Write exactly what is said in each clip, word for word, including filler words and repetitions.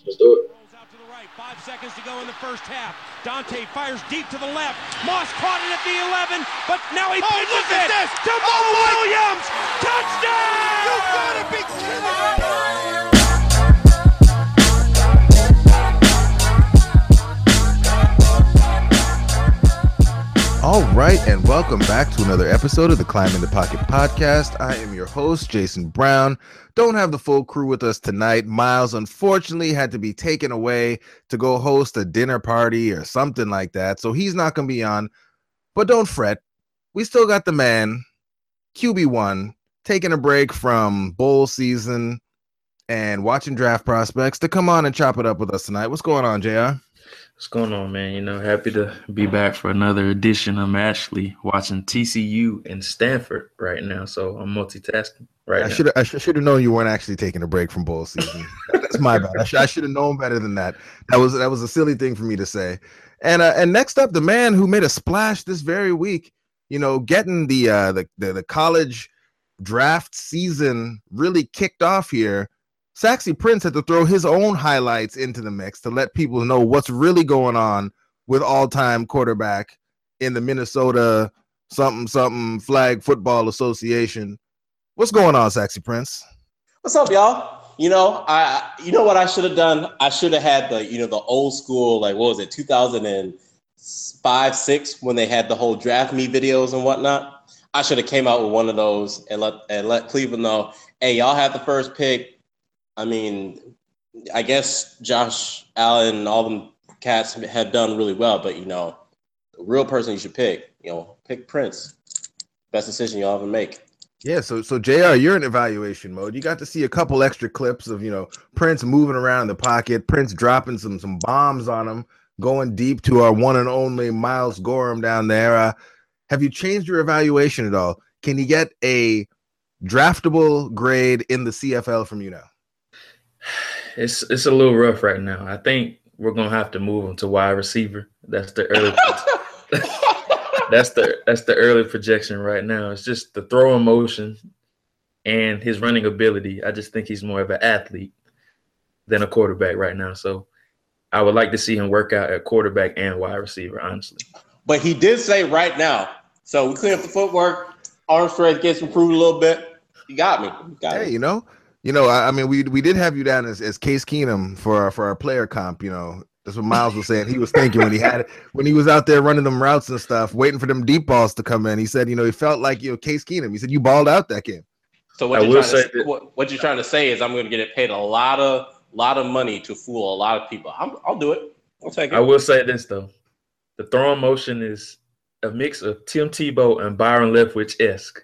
Let's do it. Rolls out to the right. Five seconds to go in the first half. Dante fires deep to the left. Moss caught it at the eleven, but now he Oh, pitches look at it this! to Mo Oh, my- Williams. Touchdown! You gotta be kidding me! All right, and welcome back to another episode of the Climb in the Pocket podcast. I am your host, Jason Brown. Don't have the full crew with us tonight. Miles, unfortunately, had to be taken away to go host a dinner party or something like that, so he's not going to be on. But don't fret. We still got the man, Q B one, taking a break from bowl season and watching draft prospects to come on and chop it up with us tonight. What's going on, J R? What's going on, man? You know, happy to be back for another edition. I'm actually watching T C U and Stanford right now, so I'm multitasking right I now. should I should have known you weren't actually taking a break from bowl season. That's my bad. I, sh- I should have known better than that. That was that was a silly thing for me to say. And uh, and next up, the man who made a splash this very week, you know, getting the uh, the, the the college draft season really kicked off here. Saxy Prince had to throw his own highlights into the mix to let people know what's really going on with all-time quarterback in the Minnesota something something Flag Football Association. What's going on, Saxy Prince? What's up, y'all? You know, I you know what I should have done? I should have had the, you know, the old school, like, what was it, two thousand five, six, when they had the whole draft me videos and whatnot. I should have came out with one of those and let and let Cleveland know, hey, y'all have the first pick. I mean, I guess Josh Allen and all them cats have done really well, but, you know, the real person you should pick, you know, pick Prince. Best decision you'll ever make. Yeah, so so J R, you're in evaluation mode. You got to see a couple extra clips of, you know, Prince moving around in the pocket, Prince dropping some some bombs on him, going deep to our one and only Miles Gorham down there. Uh, have you changed your evaluation at all? Can you get a draftable grade in the C F L from you now? It's it's a little rough right now. I think we're gonna have to move him to wide receiver. That's the early. that's the that's the early projection right now. It's just the throwing motion and his running ability. I just think he's more of an athlete than a quarterback right now. So I would like to see him work out at quarterback and wide receiver, honestly. But he did say right now, so we clean up the footwork, arm strength gets improved a little bit. You got me. You got Hey, me. you know, you know, I, I mean, we we did have you down as, as Case Keenum for our, for our player comp. You know, that's what Miles was saying. He was thinking when he had when he was out there running them routes and stuff, waiting for them deep balls to come in. He said, you know, he felt like you know Case Keenum. He said you balled out that game. So what I you're, will trying to, say that- what, what you're trying to say is I'm going to get paid a lot of lot of money to fool a lot of people. I'm, I'll do it. I'll take it. I will say this though, the throwing motion is a mix of Tim Tebow and Byron Leftwich-esque.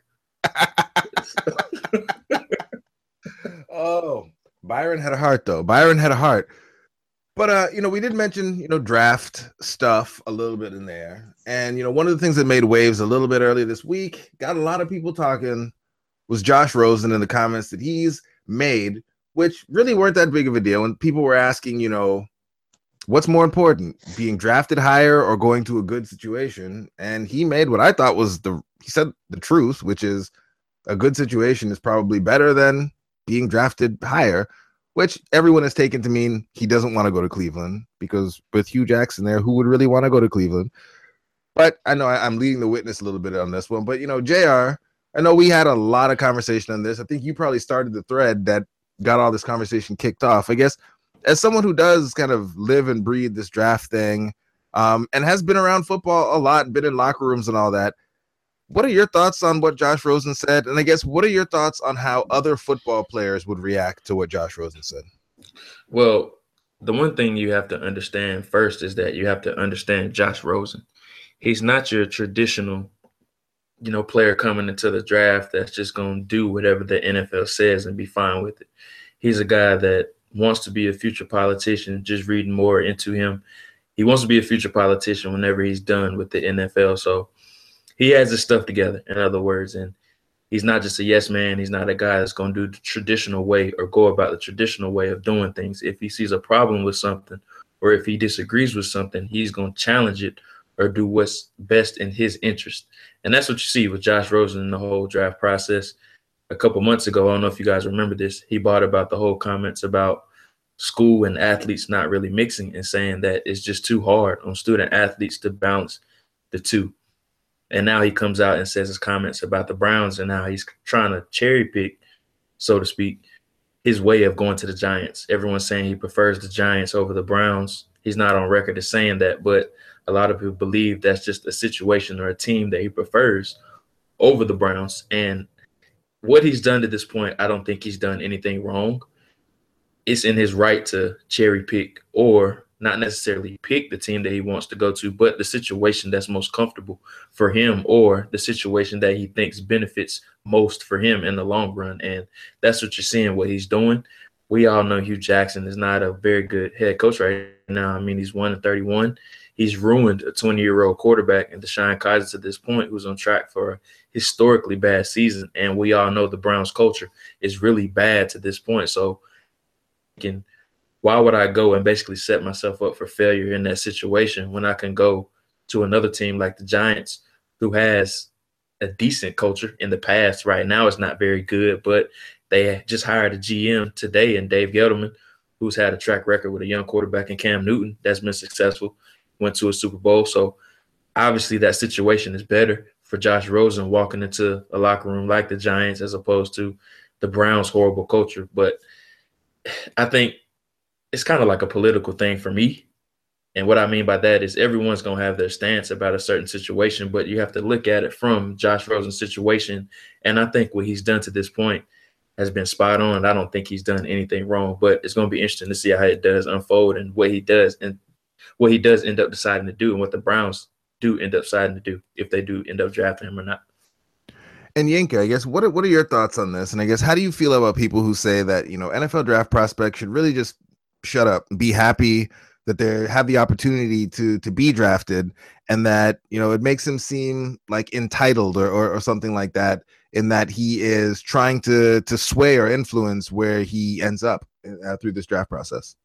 Oh, Byron had a heart though. Byron had a heart. But uh, you know, we did mention, you know, draft stuff a little bit in there. And you know, one of the things that made waves a little bit earlier this week, got a lot of people talking, was Josh Rosen and the comments that he's made, which really weren't that big of a deal. And people were asking, you know, what's more important, being drafted higher or going to a good situation? And he made what I thought was the he said the truth, which is a good situation is probably better than being drafted higher, which everyone has taken to mean he doesn't want to go to Cleveland, because with Hugh Jackson there, who would really want to go to Cleveland? But I know I, I'm leading the witness a little bit on this one. But, you know, J R, I know we had a lot of conversation on this. I think you probably started the thread that got all this conversation kicked off. I guess as someone who does kind of live and breathe this draft thing um, and has been around football a lot, been in locker rooms and all that, what are your thoughts on what Josh Rosen said? And I guess, what are your thoughts on how other football players would react to what Josh Rosen said? Well, the one thing you have to understand first is that you have to understand Josh Rosen. He's not your traditional, you know, player coming into the draft that's just going to do whatever the N F L says and be fine with it. He's a guy that wants to be a future politician, just reading more into him. He wants to be a future politician whenever he's done with the N F L. So he has his stuff together, in other words, and he's not just a yes man. He's not a guy that's going to do the traditional way or go about the traditional way of doing things. If he sees a problem with something or if he disagrees with something, he's going to challenge it or do what's best in his interest. And that's what you see with Josh Rosen in the whole draft process. A couple months ago, I don't know if you guys remember this, he brought about the whole comments about school and athletes not really mixing and saying that it's just too hard on student athletes to balance the two. And now he comes out and says his comments about the Browns and how he's trying to cherry pick, so to speak, his way of going to the Giants. Everyone's saying he prefers the Giants over the Browns. He's not on record as saying that, but a lot of people believe that's just a situation or a team that he prefers over the Browns. And what he's done to this point, I don't think he's done anything wrong. It's in his right to cherry pick or not necessarily pick the team that he wants to go to, but the situation that's most comfortable for him or the situation that he thinks benefits most for him in the long run. And that's what you're seeing, what he's doing. We all know Hugh Jackson is not a very good head coach right now. I mean, he's one and thirty-one. He's ruined a twenty-year-old quarterback, and Deshaun Kaiser at this point, who's on track for a historically bad season. And we all know the Browns culture is really bad to this point. So can why would I go and basically set myself up for failure in that situation when I can go to another team like the Giants, who has a decent culture in the past? Right now it's not very good, but they just hired a G M today in Dave Gettleman, who's had a track record with a young quarterback in Cam Newton that's been successful, went to a Super Bowl. So obviously that situation is better for Josh Rosen walking into a locker room like the Giants as opposed to the Browns' horrible culture. But I think it's kind of like a political thing for me. And what I mean by that is everyone's going to have their stance about a certain situation, but you have to look at it from Josh Rosen's situation. And I think what he's done to this point has been spot on. I don't think he's done anything wrong, but it's going to be interesting to see how it does unfold and what he does and what he does end up deciding to do and what the Browns do end up deciding to do if they do end up drafting him or not. And Yinka, I guess, what are, what are your thoughts on this? And I guess, how do you feel about people who say that, you know, N F L draft prospects should really just shut up, be happy that they have the opportunity to to be drafted, and that, you know, it makes him seem like entitled or, or, or something like that, in that he is trying to to sway or influence where he ends up uh, through this draft process?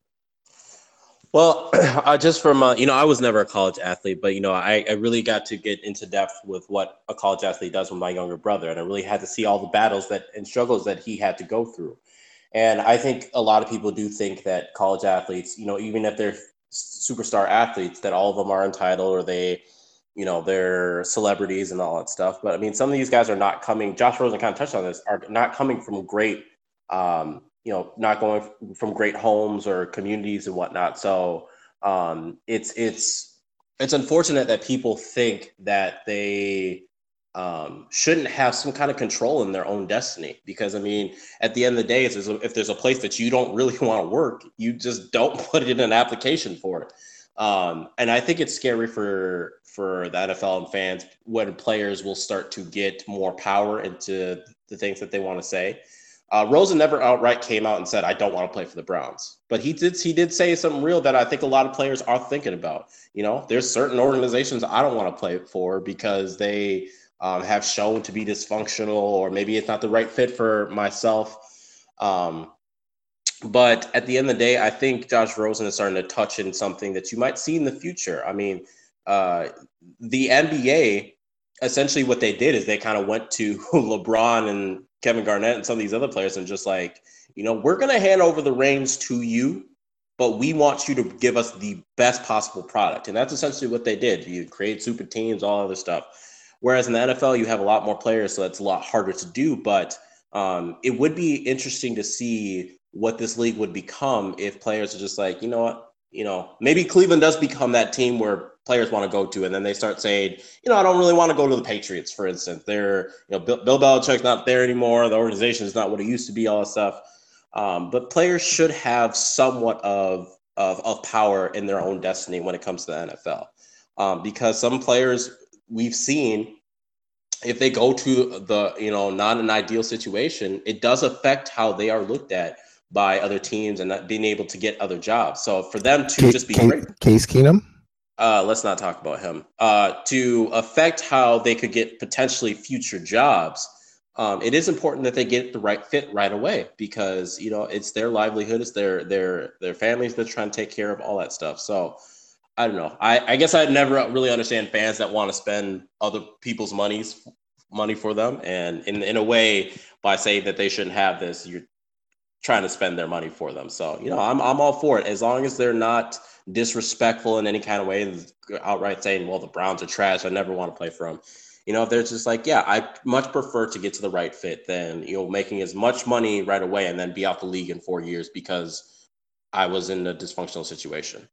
Well, uh, just from, uh, you know, I was never a college athlete, but, you know, I, I really got to get into depth with what a college athlete does with my younger brother. And I really had to see all the battles that and struggles that he had to go through. And I think a lot of people do think that college athletes, you know, even if they're superstar athletes, that all of them are entitled or they, you know, they're celebrities and all that stuff. But I mean, some of these guys are not coming, Josh Rosen kind of touched on this, are not coming from great, um, you know, not going from great homes or communities and whatnot. So um, it's, it's, it's unfortunate that people think that they um, shouldn't have some kind of control in their own destiny. Because I mean, at the end of the day, if there's a, if there's a place that you don't really want to work, you just don't put it in an application for it. Um, and I think it's scary for, for the N F L and fans when players will start to get more power into the things that they want to say. Uh, Rosen never outright came out and said, I don't want to play for the Browns. But he did he did say something real that I think a lot of players are thinking about. You know, there's certain organizations I don't want to play for because they um, have shown to be dysfunctional, or maybe it's not the right fit for myself. Um, but at the end of the day, I think Josh Rosen is starting to touch in something that you might see in the future. I mean, uh, the N B A, essentially what they did is they kind of went to LeBron and Kevin Garnett and some of these other players and just like, you know, we're going to hand over the reins to you, but we want you to give us the best possible product. And that's essentially what they did. You create super teams, all other stuff. Whereas in the N F L, you have a lot more players, so that's a lot harder to do. But um, it would be interesting to see what this league would become if players are just like, you know what, you know, maybe Cleveland does become that team where players want to go to, and then they start saying, you know, I don't really want to go to the Patriots, for instance. They're, you know, Bill, Bill Belichick's not there anymore. The organization is not what it used to be, all that stuff. Um, but players should have somewhat of, of of power in their own destiny when it comes to the N F L. Um, because some players we've seen, if they go to the, you know, not an ideal situation, it does affect how they are looked at by other teams and not being able to get other jobs. So for them to Case, just be Case, great. Case Keenum? Uh, let's not talk about him. Uh, to affect how they could get potentially future jobs, um, it is important that they get the right fit right away, because, you know, it's their livelihood, it's their their their families they're trying to take care of, all that stuff. So I don't know. I, I guess I'd never really understand fans that want to spend other people's monies money for them, and in in a way, by saying that they shouldn't have this, you're trying to spend their money for them. So, you know, I'm I'm all for it as long as they're not disrespectful in any kind of way, outright saying, well, the Browns are trash, I never want to play for them. You know, if they're just like, yeah, I much prefer to get to the right fit than, you know, making as much money right away and then be out the league in four years because I was in a dysfunctional situation.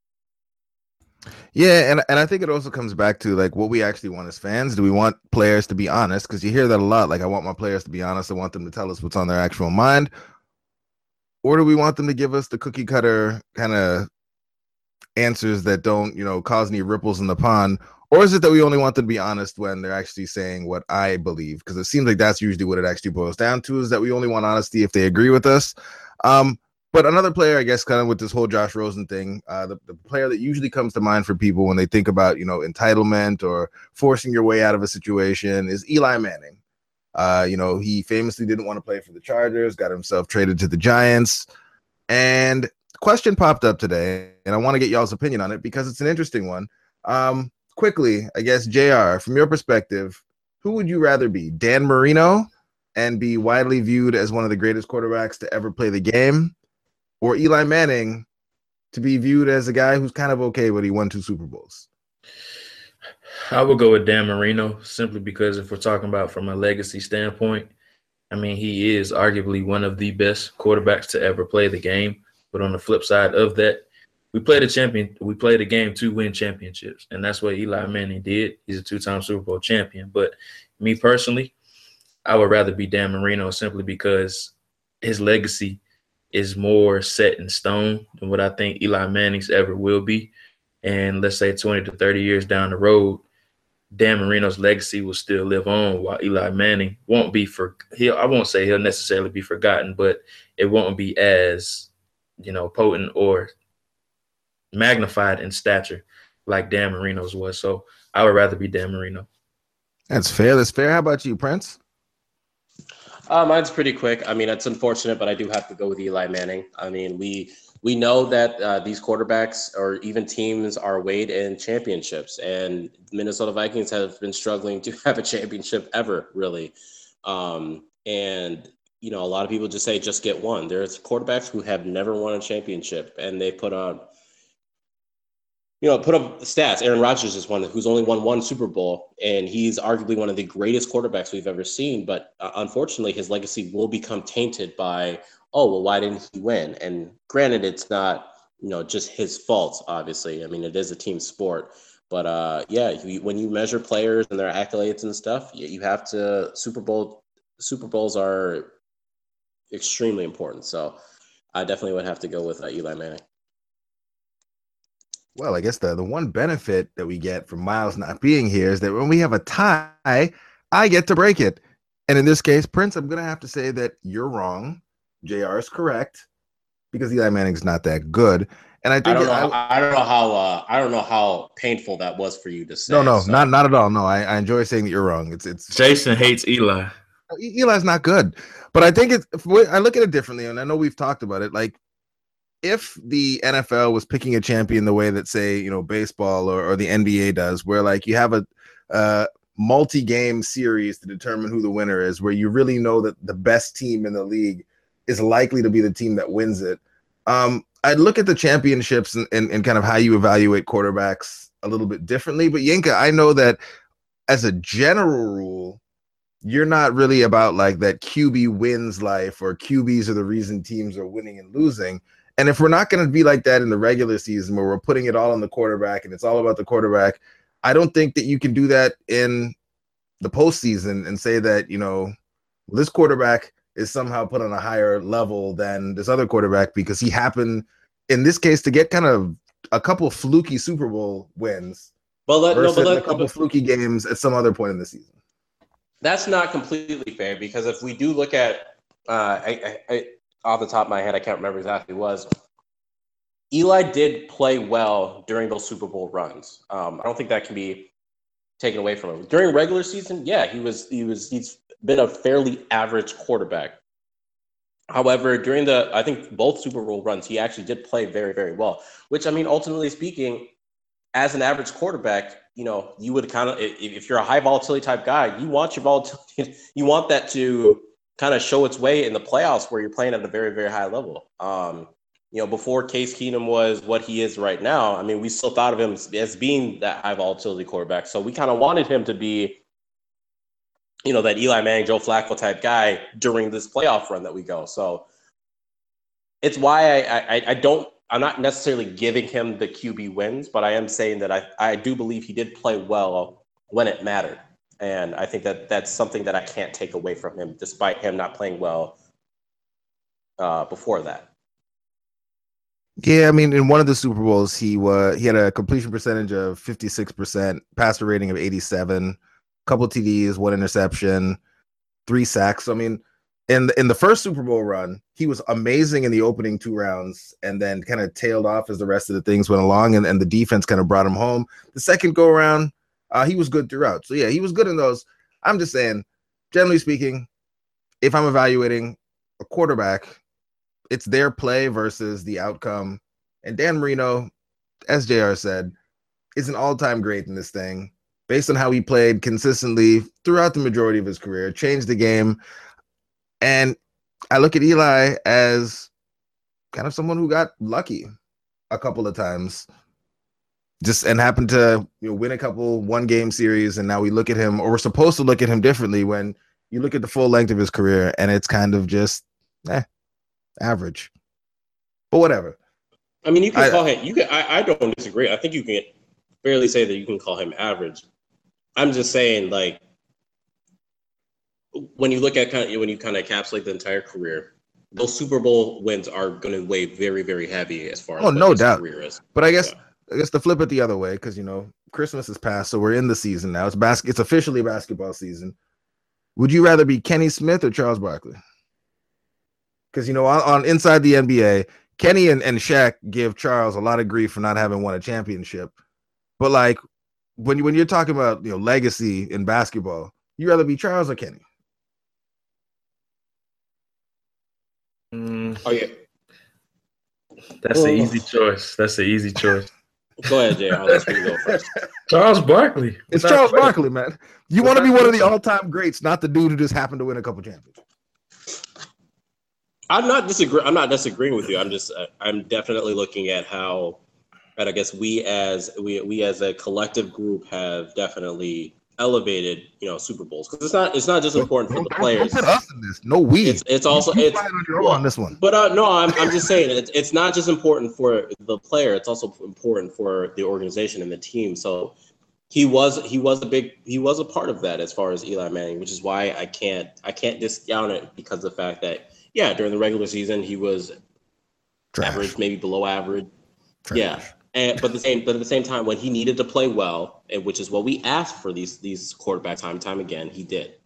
Yeah, and, and I think it also comes back to like what we actually want as fans. Do we want players to be honest? Because you hear that a lot. Like, I want my players to be honest. I want them to tell us what's on their actual mind. Or do we want them to give us the cookie cutter kind of answers that don't, you know, cause any ripples in the pond? Or is it that we only want them to be honest when they're actually saying what I believe? Because it seems like that's usually what it actually boils down to, is that we only want honesty if they agree with us. Um, but another player, I guess, kind of with this whole Josh Rosen thing, uh, the, the player that usually comes to mind for people when they think about, you know, entitlement or forcing your way out of a situation is Eli Manning. Uh, you know, he famously didn't want to play for the Chargers, got himself traded to the Giants. And the question popped up today, and I want to get y'all's opinion on it because it's an interesting one. Um, quickly, I guess, J R, from your perspective, who would you rather be? Dan Marino and be widely viewed as one of the greatest quarterbacks to ever play the game, or Eli Manning to be viewed as a guy who's kind of okay, but he won two Super Bowls? I would go with Dan Marino simply because if we're talking about from a legacy standpoint, I mean, he is arguably one of the best quarterbacks to ever play the game. But on the flip side of that, we played a champion. We played a game to win championships, and that's what Eli Manning did. He's a two-time Super Bowl champion. But me personally, I would rather be Dan Marino simply because his legacy is more set in stone than what I think Eli Manning's ever will be. And let's say twenty to thirty years down the road, Dan Marino's legacy will still live on while Eli Manning won't be for he'll I won't say he'll necessarily be forgotten, but it won't be as, you know, potent or magnified in stature like Dan Marino's was. So I would rather be Dan Marino. That's fair. That's fair. How about you, Prince? Uh, mine's pretty quick. I mean, it's unfortunate, but I do have to go with Eli Manning. I mean, we we know that uh, these quarterbacks or even teams are weighed in championships, and Minnesota Vikings have been struggling to have a championship ever, really. Um, and, you know, a lot of people just say just get one. There's quarterbacks who have never won a championship, and they put on – you know, put up the stats. Aaron Rodgers is one who's only won one Super Bowl, and he's arguably one of the greatest quarterbacks we've ever seen. But uh, unfortunately, his legacy will become tainted by, oh, well, why didn't he win? And granted, it's not, you know, just his fault, obviously. I mean, it is a team sport. But, uh, yeah, you, when you measure players and their accolades and stuff, you, you have to – Super Bowl Super Bowls are extremely important. So I definitely would have to go with uh, Eli Manning. Well, I guess the, the one benefit that we get from Miles not being here is that when we have a tie, I get to break it. And in this case, Prince, I'm going to have to say that you're wrong. J R is correct because Eli Manning's not that good. And I think I don't know. I, I don't know how. Uh, I don't know how painful that was for you to say. No, no, so. not not at all. No, I, I enjoy saying that you're wrong. It's it's Jason hates Eli. Eli's not good, but I think it's. I look at it differently, and I know we've talked about it. Like, if the N F L was picking a champion the way that, say, you know, baseball or, or the N B A does, where like you have a uh, multi-game series to determine who the winner is, where you really know that the best team in the league is likely to be the team that wins it. Um, I'd look at the championships and, and, and kind of how you evaluate quarterbacks a little bit differently. But Yinka, I know that as a general rule, you're not really about like that Q B wins life or Q Bs are the reason teams are winning and losing. And if we're not going to be like that in the regular season where we're putting it all on the quarterback and it's all about the quarterback, I don't think that you can do that in the postseason and say that, you know, this quarterback is somehow put on a higher level than this other quarterback because he happened, in this case, to get kind of a couple fluky Super Bowl wins but let, versus no, but let, a couple but, fluky games at some other point in the season. That's not completely fair because if we do look at uh, I, I, I, off the top of my head, I can't remember exactly what it was. Eli did play well during those Super Bowl runs. Um, I don't think that can be taken away from him. During regular season, yeah, he was he was he's been a fairly average quarterback. However, during the I think both Super Bowl runs, he actually did play very, very well. Which I mean, ultimately speaking, as an average quarterback, you know, you would kind of if, if you're a high volatility type guy, you want your volatility, you want that to kind of show its way in the playoffs where you're playing at a very, very high level. Um, you know, before Case Keenum was what he is right now, I mean, we still thought of him as, as being that high volatility quarterback. So we kind of wanted him to be, you know, that Eli Manning, Joe Flacco type guy during this playoff run that we go. So it's why I, I, I don't, I'm not necessarily giving him the Q B wins, but I am saying that I, I do believe he did play well when it mattered. And I think that that's something that I can't take away from him, despite him not playing well uh, before that. Yeah, I mean, in one of the Super Bowls, he was he had a completion percentage of fifty-six percent, passer rating of eighty-seven, couple T Ds, one interception, three sacks. So, I mean, in the, in the first Super Bowl run, he was amazing in the opening two rounds and then kind of tailed off as the rest of the things went along, and, and the defense kind of brought him home. The second go around, uh, he was good throughout. So, yeah, he was good in those. I'm just saying, generally speaking, if I'm evaluating a quarterback, it's their play versus the outcome. And Dan Marino, as J R said, is an all-time great in this thing based on how he played consistently throughout the majority of his career, changed the game. And I look at Eli as kind of someone who got lucky a couple of times just and happened to, you know, win a couple one-game series. And now we look at him, or we're supposed to look at him differently when you look at the full length of his career, and it's kind of just, eh, average, but whatever. I mean, you can I, call him. You can. I, I don't disagree. I think you can fairly say that you can call him average. I'm just saying, like, when you look at kind of when you kind of encapsulate the entire career, those Super Bowl wins are going to weigh very, very heavy as far as oh, what no his doubt. career is. But I guess Yeah. I guess to flip it the other way, because you know Christmas is past, so we're in the season now. It's bas- It's officially basketball season. Would you rather be Kenny Smith or Charles Barkley? Because, you know, on, on Inside the N B A, Kenny and, and Shaq give Charles a lot of grief for not having won a championship. But, like, when, you, when you're talking about, you know, legacy in basketball, you rather be Charles or Kenny? Mm, Oh, yeah. that's an easy choice. That's an easy choice. Go ahead, Jay. I'll let you go first. Charles Barkley. It's Without Charles question. Barkley, man. You want to be one of the all-time greats, not the dude who just happened to win a couple championships. I'm not disagree. I'm not disagreeing with you. I'm just. Uh, I'm definitely looking at how, and I guess we as we we as a collective group have definitely elevated, you know, Super Bowls, because it's not. It's not just important for Don't, the don't, players. don't put us in this. No, we. It's it's also you, you it's on, your own well, on this one. But uh, no, I'm I'm just saying it's it's not just important for the player. It's also important for the organization and the team. So he was he was a big he was a part of that as far as Eli Manning, which is why I can't I can't discount it, because of the fact that, yeah, during the regular season he was Trash. average, maybe below average. Trash. Yeah. And but the same but at the same time, when he needed to play well, and which is what we asked for these these quarterbacks time and time again, he did.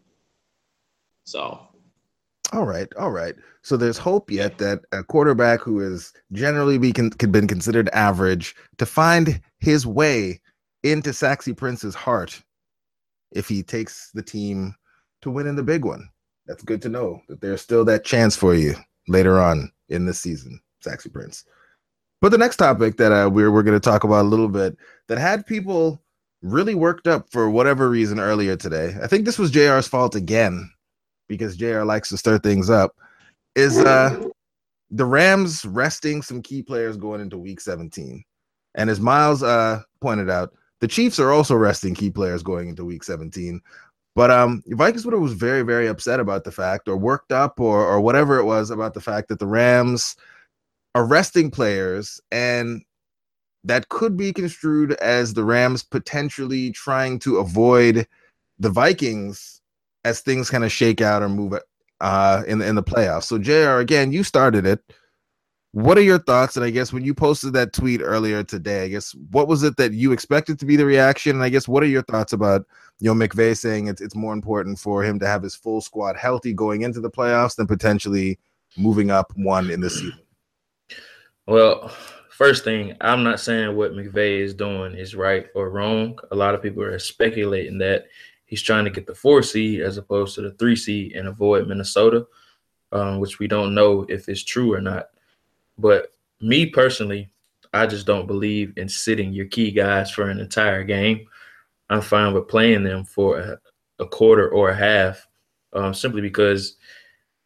So All right, all right. So there's hope yet that a quarterback who is generally be con- been considered average to find his way into Saxy Prince's heart if he takes the team to win in the big one. That's good to know that there's still that chance for you later on in this season, Saxy Prince. But the next topic that uh, we're we're going to talk about a little bit that had people really worked up for whatever reason earlier today. I think this was J R's fault again, because J R likes to stir things up, is uh, the Rams resting some key players going into week seventeen. And as Miles uh, pointed out, the Chiefs are also resting key players going into week seventeen. But um, Vikings Twitter was very, very upset about the fact, or worked up, or or whatever it was, about the fact that the Rams are resting players, and that could be construed as the Rams potentially trying to avoid the Vikings as things kind of shake out or move uh, in, in the playoffs. So, J R, again, you started it. What are your thoughts? And I guess when you posted that tweet earlier today, I guess, what was it that you expected to be the reaction? And I guess, what are your thoughts about, you know, McVay saying it's, it's more important for him to have his full squad healthy going into the playoffs than potentially moving up one in the season? Well, first thing, I'm not saying what McVay is doing is right or wrong. A lot of people are speculating that he's trying to get the four seed as opposed to the three seed and avoid Minnesota, um, which we don't know if it's true or not. But me personally, I just don't believe in sitting your key guys for an entire game. I'm fine with playing them for a, a quarter or a half, um, simply because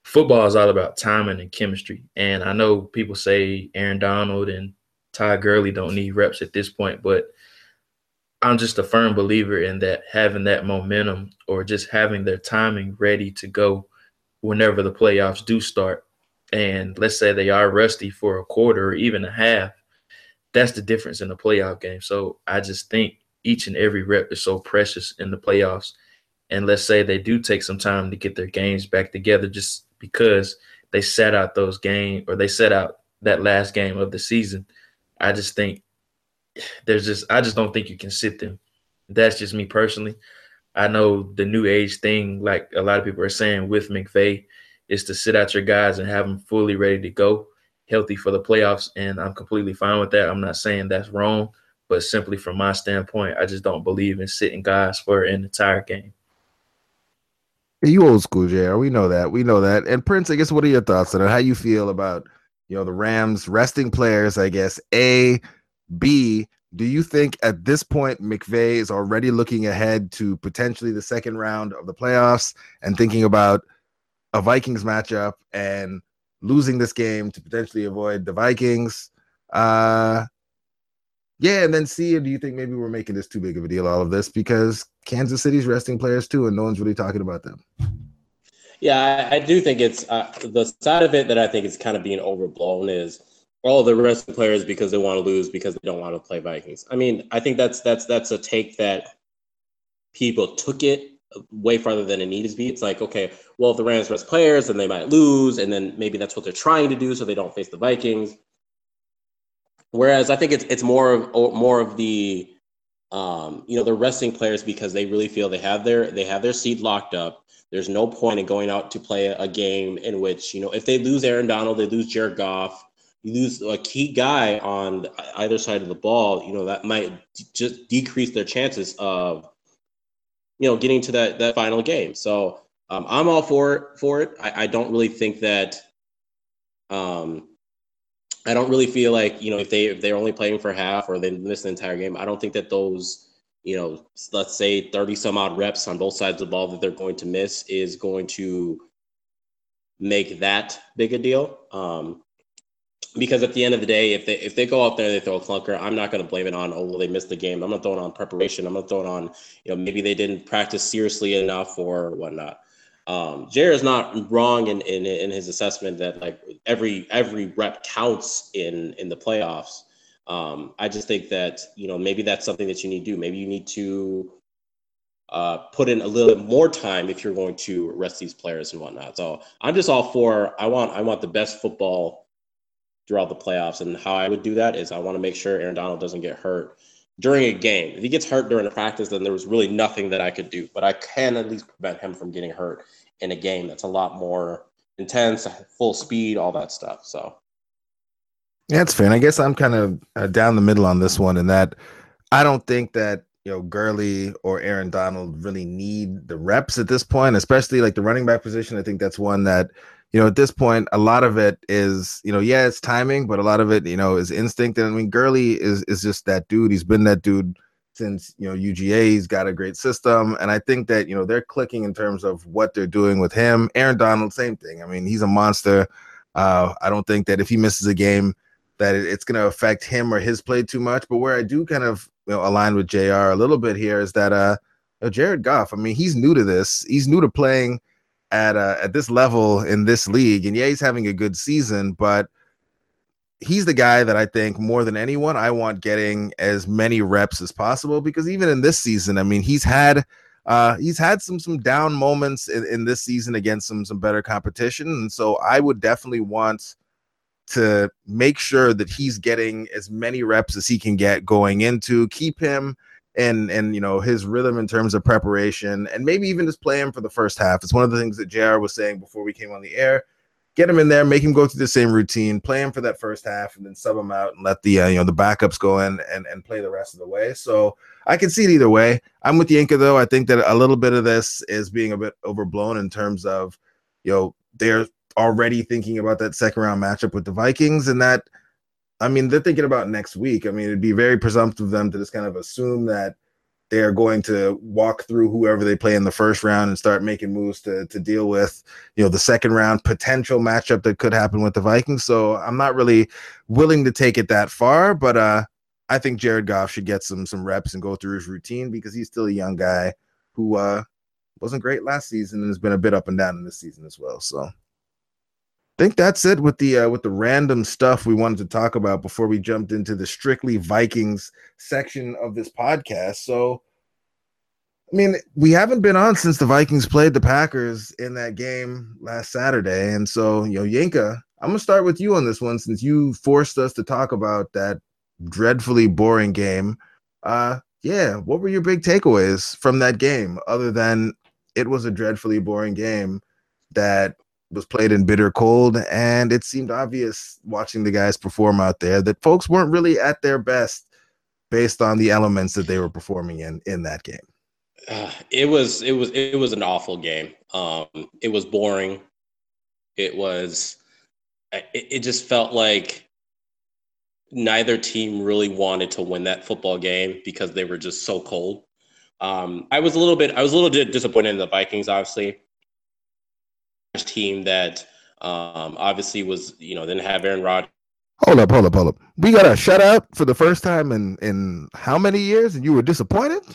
football is all about timing and chemistry. And I know people say Aaron Donald and Todd Gurley don't need reps at this point, but I'm just a firm believer in that having that momentum or just having their timing ready to go whenever the playoffs do start. And let's say they are rusty for a quarter or even a half, that's the difference in the playoff game. So I just think each and every rep is so precious in the playoffs. And let's say they do take some time to get their games back together just because they set out those games or they set out that last game of the season. I just think there's just – I just don't think you can sit them. That's just me personally. I know the new age thing, like a lot of people are saying with McVay, is to sit out your guys and have them fully ready to go, healthy for the playoffs, and I'm completely fine with that. I'm not saying that's wrong, but simply from my standpoint, I just don't believe in sitting guys for an entire game. You old school, J R. We know that. We know that. And Prince, I guess, what are your thoughts on it? How you feel about, you know, the Rams resting players, I guess, A, B, do you think at this point McVay is already looking ahead to potentially the second round of the playoffs and thinking about a Vikings matchup and losing this game to potentially avoid the Vikings? Uh, yeah, and then C, do you think maybe we're making this too big of a deal, all of this, because Kansas City's resting players too, and no one's really talking about them? Yeah, I, I do think it's uh, the side of it that I think is kind of being overblown is all the rest of the players because they want to lose because they don't want to play Vikings. I mean, I think that's that's that's a take that people took it way farther than it needed to be. It's like, okay, well, if the Rams rest players, then they might lose, and then maybe that's what they're trying to do so they don't face the Vikings. Whereas I think it's it's more of more of the um, you know, they're resting players because they really feel they have their they have their seat locked up. There's no point in going out to play a game in which, you know, if they lose Aaron Donald, they lose Jared Goff, you lose a key guy on either side of the ball, you know, that might just decrease their chances of, you know, getting to that that final game. So um, I'm all for it. For it. I, I don't really think that. Um, I don't really feel like, you know, if they if they're only playing for half or they miss the entire game, I don't think that those, you know, let's say thirty some odd reps on both sides of the ball that they're going to miss is going to make that big a deal. Um, Because at the end of the day, if they if they go out there and they throw a clunker, I'm not going to blame it on, oh, well, they missed the game. I'm not throwing it on preparation. I'm not throwing it on, you know, maybe they didn't practice seriously enough or whatnot. Um, Jared is not wrong in, in in his assessment that like every every rep counts in in the playoffs. Um, I just think that, you know, maybe that's something that you need to do. Maybe you need to uh, put in a little bit more time if you're going to rest these players and whatnot. So I'm just all for I want I want the best football throughout the playoffs. And how I would do that is I want to make sure Aaron Donald doesn't get hurt during a game. If he gets hurt during a practice, then there was really nothing that I could do. But I can at least prevent him from getting hurt in a game that's a lot more intense, full speed, all that stuff. So, yeah, it's fair. And I guess I'm kind of uh, down the middle on this one in that I don't think that, you know, Gurley or Aaron Donald really need the reps at this point, especially like the running back position. I think that's one that, you know, at this point, a lot of it is, you know, yeah, it's timing, but a lot of it, you know, is instinct. And I mean, Gurley is is just that dude. He's been that dude since, you know, U G A. He's got a great system. And I think that, you know, they're clicking in terms of what they're doing with him. Aaron Donald, same thing. I mean, he's a monster. Uh, I don't think that if he misses a game that it, it's going to affect him or his play too much. But where I do kind of, you know, align with J R a little bit here is that uh, you know, Jared Goff, I mean, he's new to this. He's new to playing at uh, at this level in this league. And yeah, he's having a good season, but he's the guy that I think more than anyone, I want getting as many reps as possible, because even in this season, I mean, he's had uh, he's had some some down moments in, in this season against some some better competition. And so I would definitely want to make sure that he's getting as many reps as he can get going into, keep him and and you know his rhythm in terms of preparation, and maybe even just play him for the first half. It's one of the things that J R was saying before we came on the air. Get him in there, make him go through the same routine, play him for that first half, and then sub him out and let the uh, you know the backups go in and, and play the rest of the way. So I can see it either way. I'm with Yinka though. I think that a little bit of this is being a bit overblown in terms of, you know, they're already thinking about that second round matchup with the Vikings, and that, I mean, they're thinking about next week. I mean, it'd be very presumptive of them to just kind of assume that they're going to walk through whoever they play in the first round and start making moves to to deal with, you know, the second round potential matchup that could happen with the Vikings. So I'm not really willing to take it that far, but uh, I think Jared Goff should get some some reps and go through his routine because he's still a young guy who uh, wasn't great last season and has been a bit up and down in this season as well. So I think that's it with the uh, with the random stuff we wanted to talk about before we jumped into the strictly Vikings section of this podcast. So, I mean, we haven't been on since the Vikings played the Packers in that game last Saturday. And so, you know, Yinka, I'm going to start with you on this one since you forced us to talk about that dreadfully boring game. Uh, yeah, what were your big takeaways from that game other than it was a dreadfully boring game that was played in bitter cold, and it seemed obvious watching the guys perform out there that folks weren't really at their best based on the elements that they were performing in in that game? Uh, it was it was it was an awful game. Um, it was boring. It was it, it just felt like neither team really wanted to win that football game because they were just so cold. Um, I was a little bit I was a little bit disappointed in the Vikings, obviously. Team that um, obviously was, you know, didn't have Aaron Rodgers. Hold up, hold up, hold up. We got a shutout for the first time in, in how many years, and you were disappointed?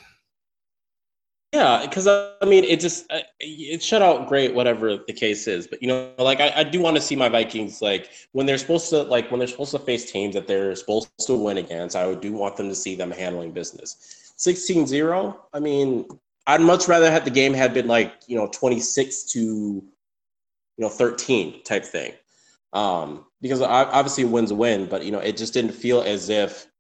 Yeah, because I mean, it just it shut out great, whatever the case is. But you know, like I, I do want to see my Vikings like when they're supposed to like when they're supposed to face teams that they're supposed to win against. I do want them to see them handling business. sixteen zero. I mean, I'd much rather have the game had been like, you know, twenty-six to you know, thirteen type thing. Um, because obviously a win's a win, but, you know, it just didn't feel as if,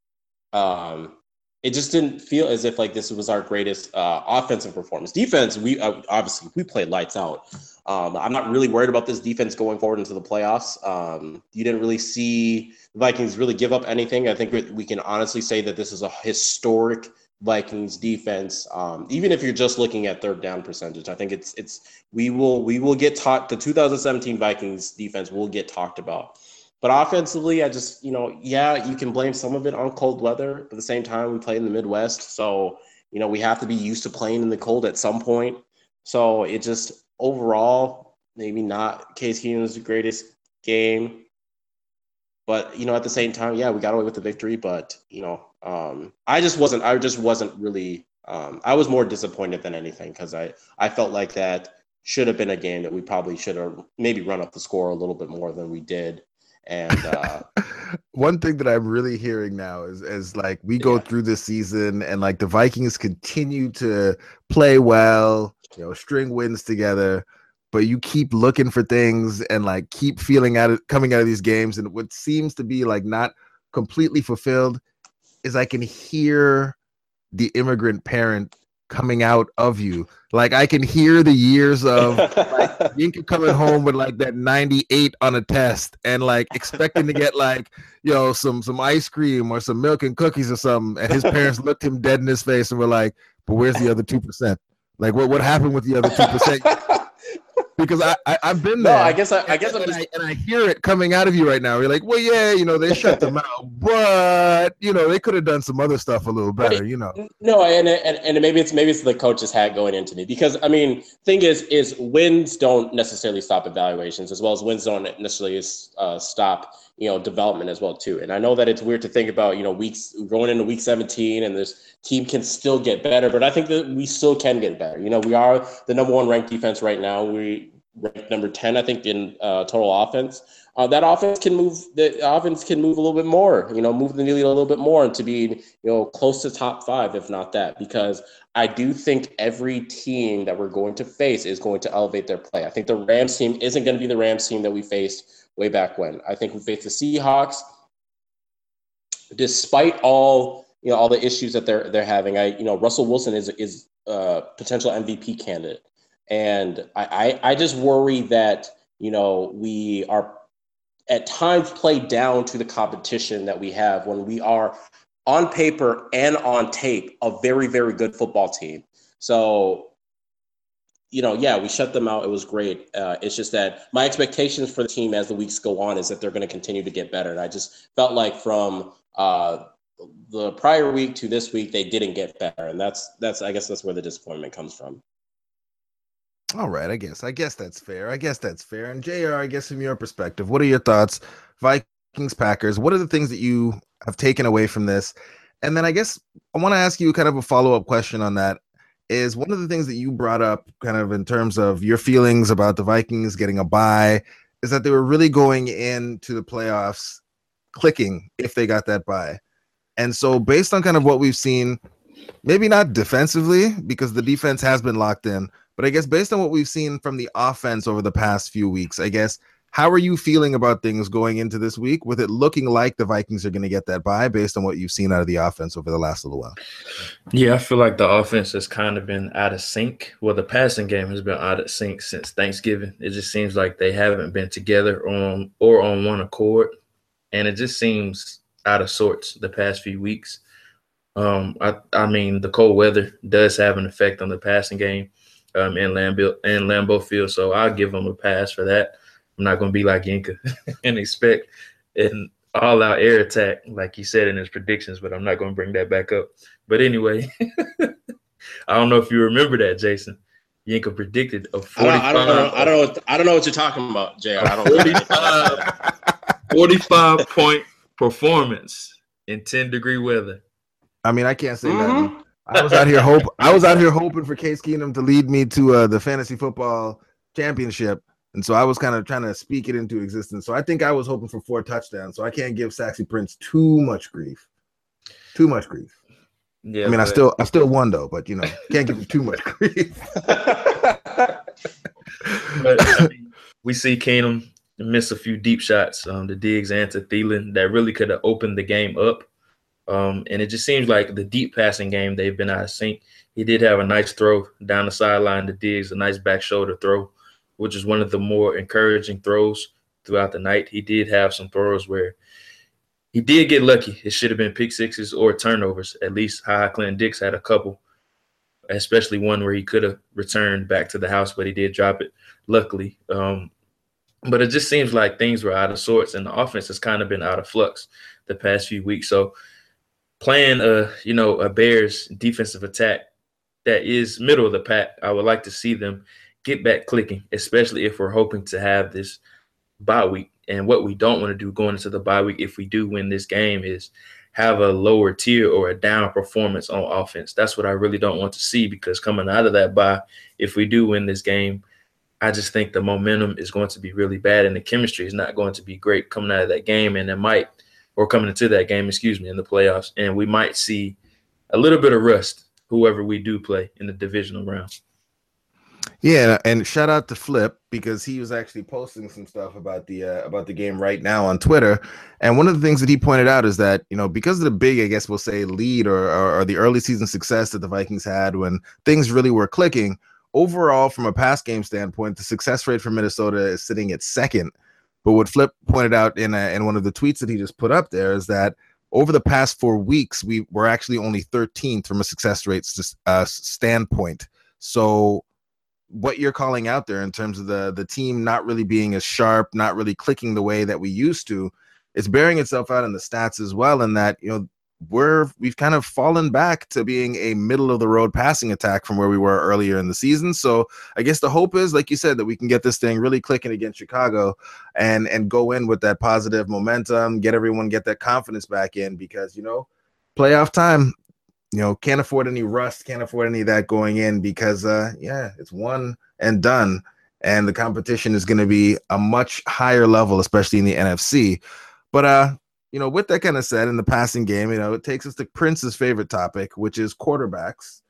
um, it just didn't feel as if like this was our greatest uh, offensive performance. Defense, we uh, obviously we played lights out. Um, I'm not really worried about this defense going forward into the playoffs. Um, you didn't really see the Vikings really give up anything. I think we can honestly say that this is a historic Vikings defense. Um, even if you're just looking at third down percentage, I think it's it's we will we will get taught. The two thousand seventeen Vikings defense will get talked about. But offensively, I just, you know, yeah, you can blame some of it on cold weather. But at the same time, we play in the Midwest, so you know we have to be used to playing in the cold at some point. So it just overall maybe not Case Keenum's greatest game. But, you know, at the same time, yeah, we got away with the victory. But, you know, um, I just wasn't I just wasn't really um, I was more disappointed than anything because I, I felt like that should have been a game that we probably should have maybe run up the score a little bit more than we did. And uh, one thing that I'm really hearing now is, is like we go yeah. through this season and like the Vikings continue to play well, you know, string wins together. But you keep looking for things and like keep feeling out of coming out of these games. And what seems to be like not completely fulfilled is I can hear the immigrant parent coming out of you. Like I can hear the years of like Yinka coming home with like that ninety-eight on a test and like expecting to get like, you know, some, some ice cream or some milk and cookies or something. And his parents looked him dead in his face and were like, but where's the other two percent? Like what, what happened with the other two percent? Because I, I I've been there. No, I guess I, I guess and, I'm just... and, I, and I hear it coming out of you right now. You're like, well, yeah, you know, they shut them out, but you know, they could have done some other stuff a little better, you know. No, and and, and maybe it's maybe it's the coach's hat going into me because I mean, thing is, is wins don't necessarily stop evaluations as well as wins don't necessarily uh, stop you know development as well too. And I know that it's weird to think about you know weeks going into week seventeen and this team can still get better, but I think that we still can get better. You know, we are the number one ranked defense right now. We ranked number ten, I think, in uh, total offense. Uh, that offense can move. The offense can move a little bit more. You know, move the needle a little bit more to be you know close to top five, if not that. Because I do think every team that we're going to face is going to elevate their play. I think the Rams team isn't going to be the Rams team that we faced way back when. I think we faced the Seahawks, despite all you know all the issues that they're they're having. I you know Russell Wilson is is a potential M V P candidate. And I, I, I just worry that, you know, we are at times played down to the competition that we have when we are on paper and on tape a very, very good football team. So, you know, yeah, we shut them out. It was great. Uh, it's just that my expectations for the team as the weeks go on is that they're going to continue to get better. And I just felt like from uh, the prior week to this week, they didn't get better, and that's that's I guess that's where the disappointment comes from. All right, I guess I guess that's fair. I guess that's fair. And J R, I guess from your perspective, what are your thoughts? Vikings, Packers. What are the things that you have taken away from this? And then I guess I want to ask you kind of a follow up question on that. Is one of the things that you brought up, kind of in terms of your feelings about the Vikings getting a bye, is that they were really going into the playoffs clicking if they got that bye. And so based on kind of what we've seen, maybe not defensively because the defense has been locked in, but I guess based on what we've seen from the offense over the past few weeks, I guess, how are you feeling about things going into this week with it looking like the Vikings are going to get that bye based on what you've seen out of the offense over the last little while? Yeah, I feel like the offense has kind of been out of sync. Well, the passing game has been out of sync since Thanksgiving. It just seems like they haven't been together on or on one accord, and it just seems out of sorts the past few weeks. Um, I, I mean, the cold weather does have an effect on the passing game um, in Lambeau and Lambeau Field, so I'll give them a pass for that. I'm not going to be like Yinka and expect an all-out air attack like he said in his predictions, but I'm not going to bring that back up. But anyway, I don't know if you remember that, Jason. Yinka predicted a forty-five. I don't, I don't know. I don't know. What, I don't know what you're talking about, J R. I don't forty-five, forty-five point performance in ten degree weather. I mean, I can't say mm-hmm. that. I was out here hope. I was out here hoping for Case Keenum to lead me to uh, the fantasy football championship. And so I was kind of trying to speak it into existence. So I think I was hoping for four touchdowns. So I can't give Saxy Prince too much grief. Too much grief. Yeah. I mean, but... I still I still won though, but you know, can't give him too much grief. But I mean, we see Keenum miss a few deep shots, um, the Diggs and to Thielen that really could have opened the game up. Um, and it just seems like the deep passing game, they've been out of sync. He did have a nice throw down the sideline to Diggs, a nice back shoulder throw, which is one of the more encouraging throws throughout the night. He did have some throws where he did get lucky. It should have been pick sixes or turnovers. At least Ha Clinton-Dix had a couple, especially one where he could have returned back to the house, but he did drop it, luckily. Um, but it just seems like things were out of sorts, and the offense has kind of been out of flux the past few weeks. So playing a, you know, a Bears defensive attack that is middle of the pack, I would like to see them get back clicking, especially if we're hoping to have this bye week. And what we don't want to do going into the bye week, if we do win this game, is have a lower tier or a down performance on offense. That's what I really don't want to see, because coming out of that bye, if we do win this game, I just think the momentum is going to be really bad and the chemistry is not going to be great coming out of that game. And it might, or coming into that game, excuse me, in the playoffs. And we might see a little bit of rust, whoever we do play in the divisional round. Yeah, and shout out to Flip, because he was actually posting some stuff about the uh, about the game right now on Twitter. And one of the things that he pointed out is that, you know, because of the big, I guess we'll say, lead or, or, or the early season success that the Vikings had when things really were clicking, overall, from a pass game standpoint, the success rate for Minnesota is sitting at second. But what Flip pointed out in a, in one of the tweets that he just put up there is that over the past four weeks, we were actually only thirteenth from a success rate uh, standpoint. So what you're calling out there in terms of the the team not really being as sharp, not really clicking the way that we used to, it's bearing itself out in the stats as well. In that, you know, we're we've kind of fallen back to being a middle of the road passing attack from where we were earlier in the season. So I guess the hope is, like you said, that we can get this thing really clicking against Chicago and and go in with that positive momentum, get everyone get that confidence back in, because, you know, playoff time. You know, can't afford any rust, can't afford any of that going in, because, uh, yeah, it's one and done. And the competition is going to be a much higher level, especially in the N F C. But, uh, you know, with that kind of said, in the passing game, you know, it takes us to Prince's favorite topic, which is quarterbacks.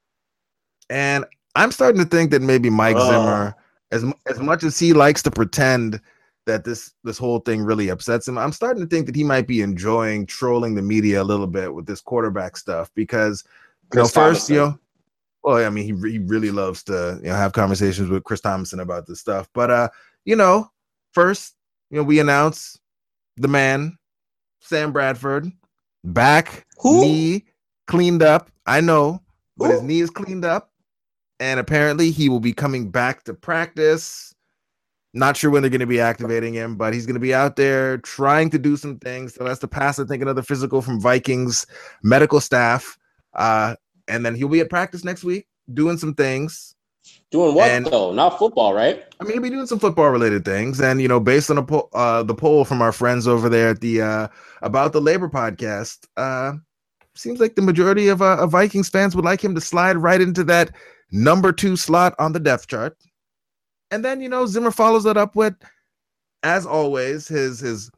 And I'm starting to think that maybe Mike oh. Zimmer, as, as much as he likes to pretend that this this whole thing really upsets him, I'm starting to think that he might be enjoying trolling the media a little bit with this quarterback stuff, because, you know, first, you know, well, I mean, he, he really loves to, you know, have conversations with Chris Thompson about this stuff. But, uh, you know, first, you know, we announce the man, Sam Bradford, back, Who? knee cleaned up. I know, but Who? his knee is cleaned up. And apparently he will be coming back to practice. Not sure when they're going to be activating him, but he's going to be out there trying to do some things. So that's the pass, I think, another physical from Vikings medical staff. Uh, and then he'll be at practice next week doing some things. Doing what, and, though? Not football, right? I mean, he'll be doing some football-related things. And, you know, based on a po- uh, the poll from our friends over there at the uh, About the Labor podcast, uh, seems like the majority of, uh, of Vikings fans would like him to slide right into that number two slot on the depth chart. And then, you know, Zimmer follows that up with, as always, his his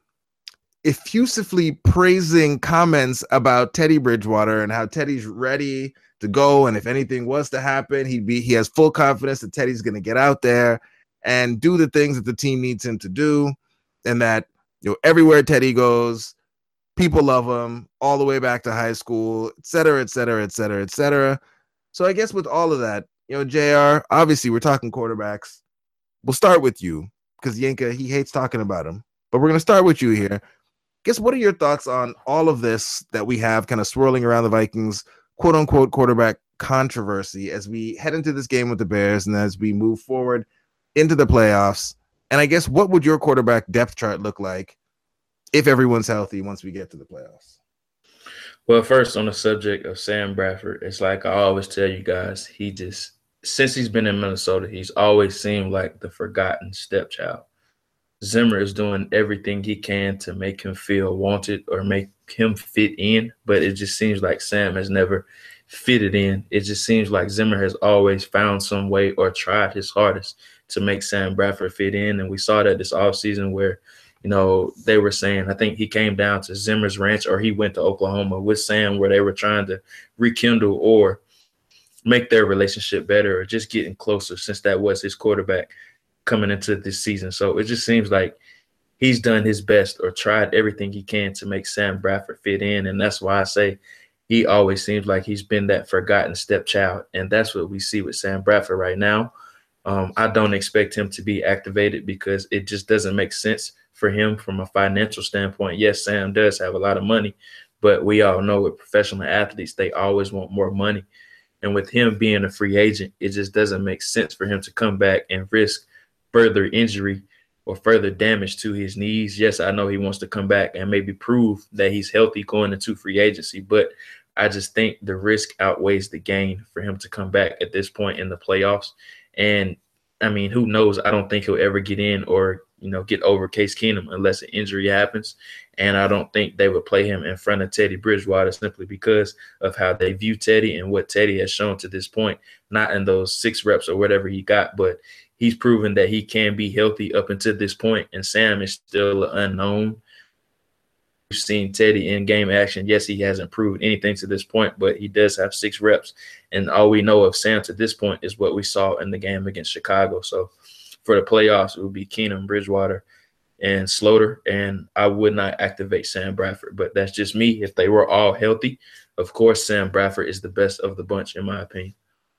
effusively praising comments about Teddy Bridgewater and how Teddy's ready to go. And if anything was to happen, he'd be he has full confidence that Teddy's going to get out there and do the things that the team needs him to do. And that, you know, everywhere Teddy goes, people love him all the way back to high school, et cetera, et cetera, et cetera, et cetera. So I guess with all of that, you know, J R, obviously we're talking quarterbacks. We'll start with you because Yinka, he hates talking about him. But we're going to start with you here. Guess what are your thoughts on all of this that we have kind of swirling around the Vikings, quote unquote, quarterback controversy as we head into this game with the Bears and as we move forward into the playoffs? And I guess what would your quarterback depth chart look like if everyone's healthy once we get to the playoffs? Well, first on the subject of Sam Bradford, it's like I always tell you guys, he just since he's been in Minnesota, he's always seemed like the forgotten stepchild. Zimmer is doing everything he can to make him feel wanted or make him fit in, but it just seems like Sam has never fitted in. It just seems like Zimmer has always found some way or tried his hardest to make Sam Bradford fit in, and we saw that this offseason where, you know, they were saying, I think he came down to Zimmer's ranch or he went to Oklahoma with Sam where they were trying to rekindle or make their relationship better or just getting closer since that was his quarterback coming into this season. So it just seems like he's done his best or tried everything he can to make Sam Bradford fit in. And that's why I say he always seems like he's been that forgotten stepchild. And that's what we see with Sam Bradford right now. Um, I don't expect him to be activated because it just doesn't make sense for him from a financial standpoint. Yes, Sam does have a lot of money, but we all know with professional athletes, they always want more money. And with him being a free agent, it just doesn't make sense for him to come back and risk further injury or further damage to his knees. Yes, I know he wants to come back and maybe prove that he's healthy going into free agency, but I just think the risk outweighs the gain for him to come back at this point in the playoffs. And, I mean, who knows? I don't think he'll ever get in or, you know, get over Case Keenum unless an injury happens. And I don't think they would play him in front of Teddy Bridgewater simply because of how they view Teddy and what Teddy has shown to this point, not in those six reps or whatever he got, but he's proven that he can be healthy up until this point, and Sam is still an unknown. We've seen Teddy in game action. Yes, he hasn't proved anything to this point, but he does have six reps. And all we know of Sam to this point is what we saw in the game against Chicago. So for the playoffs, it would be Keenum, Bridgewater, and Slaughter, and I would not activate Sam Bradford. But that's just me. If they were all healthy, of course, Sam Bradford is the best of the bunch, in my opinion.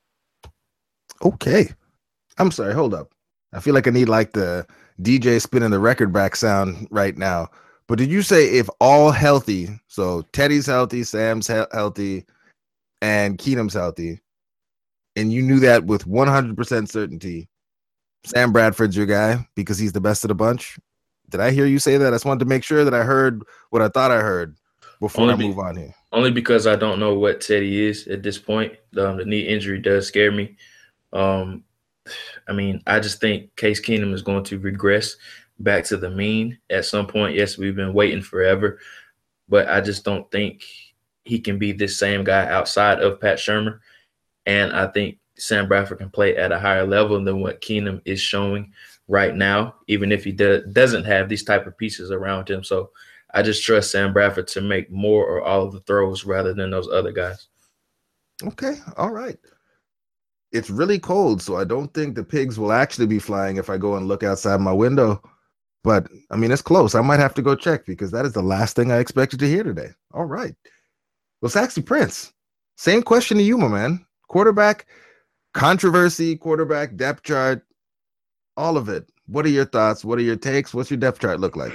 Okay. I'm sorry, hold up. I feel like I need like the D J spinning the record back sound right now. But did you say if all healthy, so Teddy's healthy, Sam's he- healthy, and Keenum's healthy, and you knew that with one hundred percent certainty, Sam Bradford's your guy because he's the best of the bunch? Did I hear you say that? I just wanted to make sure that I heard what I thought I heard before only I move be, on here. Only because I don't know what Teddy is at this point. Um, the knee injury does scare me. Um, I mean, I just think Case Keenum is going to regress back to the mean at some point. Yes, we've been waiting forever, but I just don't think he can be this same guy outside of Pat Shurmur. And I think Sam Bradford can play at a higher level than what Keenum is showing right now, even if he do, doesn't have these type of pieces around him. So I just trust Sam Bradford to make more or all of the throws rather than those other guys. Okay. All right. It's really cold, so I don't think the pigs will actually be flying if I go and look outside my window. But, I mean, it's close. I might have to go check because that is the last thing I expected to hear today. All right. Well, Saxy Prince, same question to you, my man. Quarterback controversy, quarterback depth chart, all of it. What are your thoughts? What are your takes? What's your depth chart look like?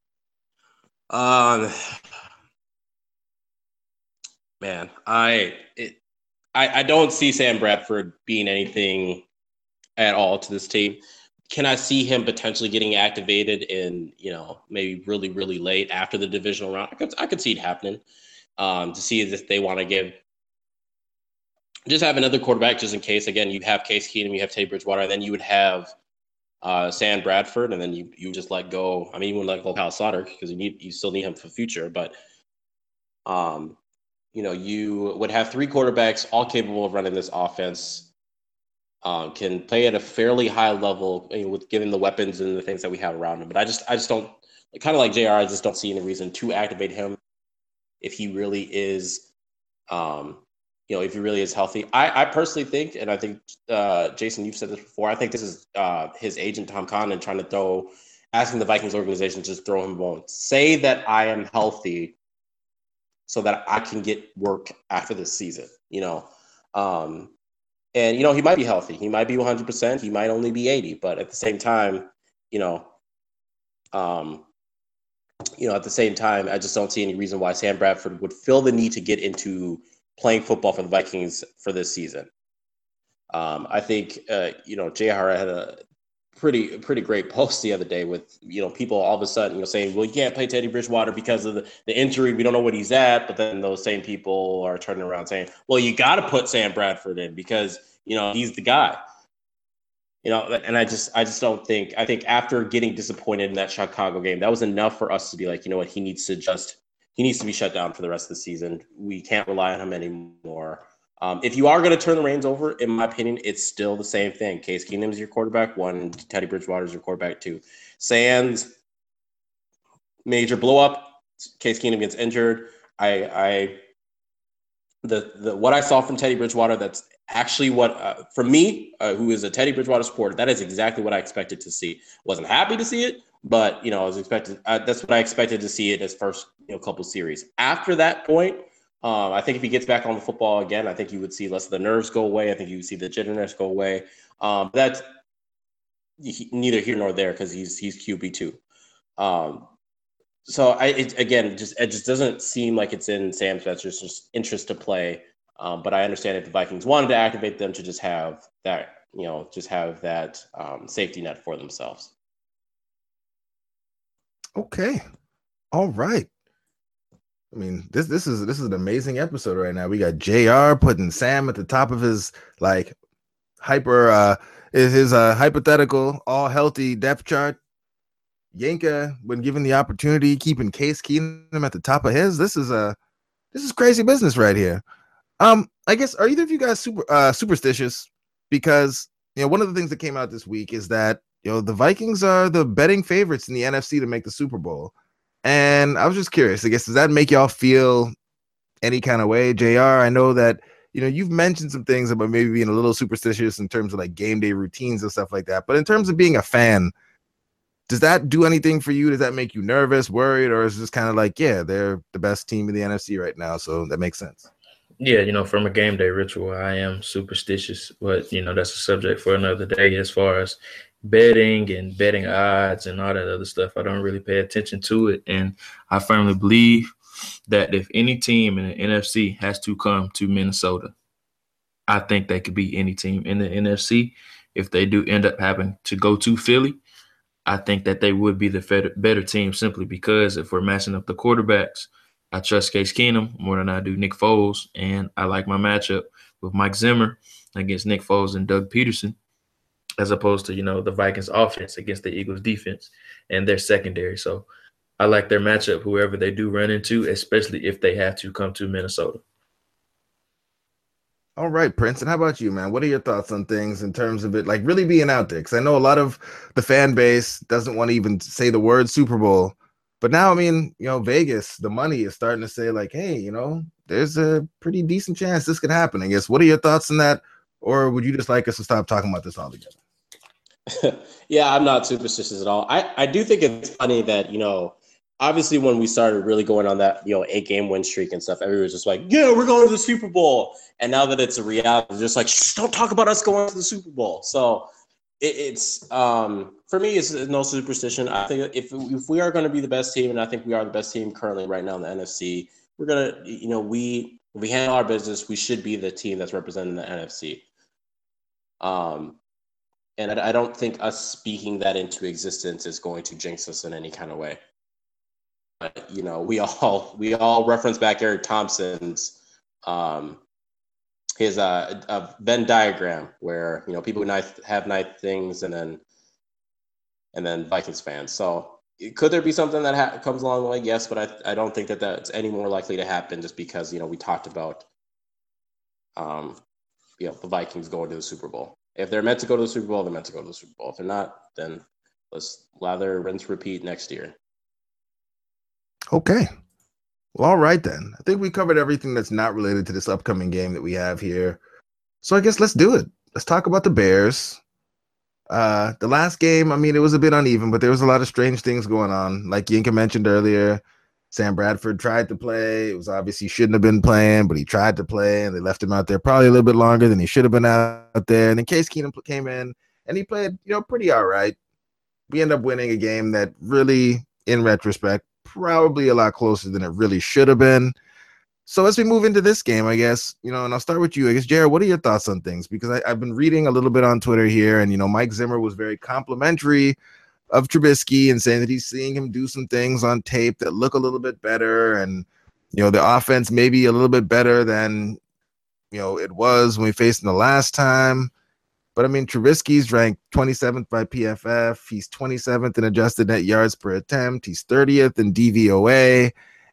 Um, man, I it, I I don't see Sam Bradford being anything at all to this team. can I see him potentially getting activated in, you know, maybe really, really late after the divisional round? I could, I could see it happening um, to see if they want to give, just have another quarterback just in case. Again, you have Case Keenum, you have Teddy Bridgewater, and then you would have uh, Sam Bradford, and then you you just let go. I mean, you wouldn't let go Kyle Slaughter because you need you still need him for future, but um, you know, you would have three quarterbacks all capable of running this offense. Um, can play at a fairly high level, you know, with given the weapons and the things that we have around him. But I just, I just don't, kind of like J R, I just don't see any reason to activate him if he really is, um, you know, if he really is healthy. I, I personally think, and I think, uh, Jason, you've said this before, I think this is uh, his agent, Tom Condon, trying to throw, asking the Vikings organization to just throw him a bone. Say that I am healthy so that I can get work after this season, you know. Um, And, you know, he might be healthy. He might be one hundred percent. He might only be eighty. But at the same time, you know, um, you know, at the same time, I just don't see any reason why Sam Bradford would feel the need to get into playing football for the Vikings for this season. Um, I think, uh, you know, J R had a pretty pretty great post the other day with, you know, people all of a sudden, you know, saying, well, you can't play Teddy Bridgewater because of the, the injury. We don't know what he's at. But then those same people are turning around saying, well, you got to put Sam Bradford in because, you know, he's the guy. You know, and I just I just don't think I think after getting disappointed in that Chicago game, that was enough for us to be like, you know what, he needs to just he needs to be shut down for the rest of the season. We can't rely on him anymore. Um, if you are going to turn the reins over, in my opinion, it's still the same thing. Case Keenum is your quarterback one, Teddy Bridgewater is your quarterback two. Sands, major blow up. Case Keenum gets injured. I, I, the the what I saw from Teddy Bridgewater, that's actually what, uh, for me, uh, who is a Teddy Bridgewater supporter, that is exactly what I expected to see. Wasn't happy to see it, but you know, I was expected. Uh, that's what I expected to see in his first you know couple series. After that point. Um, I think if he gets back on the football again, I think you would see less of the nerves go away. I think you would see the jitteriness go away. Um, that's he, neither here nor there because he's he's Q B two. Um, so I it, again, just it just doesn't seem like it's in Sam Spencer's just interest to play. Um, but I understand if the Vikings wanted to activate them to just have that, you know, just have that um, safety net for themselves. Okay, all right. I mean, this this is this is an amazing episode right now. We got J R putting Sam at the top of his like hyper uh is his uh hypothetical all healthy depth chart. Yenka, when given the opportunity, keeping Case Keenum at the top of his. This is a this is crazy business right here. Um, I guess are either of you guys super uh superstitious? Because you know, one of the things that came out this week is that you know the Vikings are the betting favorites in the N F C to make the Super Bowl. And I was just curious, I guess, does that make y'all feel any kind of way? J R, I know that, you know, you've mentioned some things about maybe being a little superstitious in terms of like game day routines and stuff like that. But in terms of being a fan, does that do anything for you? Does that make you nervous, worried, or is it just kind of like, yeah, they're the best team in the N F C right now, so that makes sense? Yeah, you know, from a game day ritual, I am superstitious, but, you know, that's a subject for another day as far as betting and betting odds and all that other stuff. I don't really pay attention to it. And I firmly believe that if any team in the N F C has to come to Minnesota, I think they could beat any team in the N F C. If they do end up having to go to Philly, I think that they would be the better team simply because if we're matching up the quarterbacks, I trust Case Keenum more than I do Nick Foles, and I like my matchup with Mike Zimmer against Nick Foles and Doug Peterson, as opposed to, you know, the Vikings offense against the Eagles defense and their secondary. So I like their matchup, whoever they do run into, especially if they have to come to Minnesota. All right, Prince. And how about you, man? What are your thoughts on things in terms of it, like really being out there? Because I know a lot of the fan base doesn't want to even say the word Super Bowl. But now, I mean, you know, Vegas, the money is starting to say like, hey, you know, there's a pretty decent chance this could happen. I guess. What are your thoughts on that? Or would you just like us to stop talking about this altogether? Yeah, I'm not superstitious at all. I, I do think it's funny that, you know, obviously when we started really going on that, you know, eight game win streak and stuff, everyone was just like, yeah, we're going to the Super Bowl. And now that it's a reality, it's just like, shh, don't talk about us going to the Super Bowl. So it, it's, um, for me, it's no superstition. I think if, if we are going to be the best team, and I think we are the best team currently right now in the N F C, we're going to, you know, we, if we handle our business, we should be the team that's representing the N F C. Um, And I, I don't think us speaking that into existence is going to jinx us in any kind of way. But, you know, we all we all reference back Eric Thompson's um, his uh, uh, Venn diagram where, you know, people who have nice things and then and then Vikings fans. So could there be something that ha- comes along the way? Yes, but I I don't think that that's any more likely to happen just because, you know, we talked about um, you know, the Vikings going to the Super Bowl. If they're meant to go to the Super Bowl, they're meant to go to the Super Bowl. If they're not, then let's lather, rinse, repeat next year. Okay. Well, all right then. I think we covered everything that's not related to this upcoming game that we have here. So I guess let's do it. Let's talk about the Bears. Uh, the last game, I mean, it was a bit uneven, but there was a lot of strange things going on. Like Yinka mentioned earlier, Sam Bradford tried to play. It was obvious he shouldn't have been playing, but he tried to play, and they left him out there probably a little bit longer than he should have been out there. And then Case Keenum came in, and he played, you know, pretty all right. We end up winning a game that really, in retrospect, probably a lot closer than it really should have been. So as we move into this game, I guess, you know, and I'll start with you. I guess, Jared, what are your thoughts on things? Because I, I've been reading a little bit on Twitter here, and, you know, Mike Zimmer was very complimentary of Trubisky and saying that he's seeing him do some things on tape that look a little bit better. And, you know, the offense may be a little bit better than, you know, it was when we faced him the last time. But, I mean, Trubisky's ranked twenty-seventh by P F F. He's twenty-seventh in adjusted net yards per attempt. He's thirtieth in D V O A.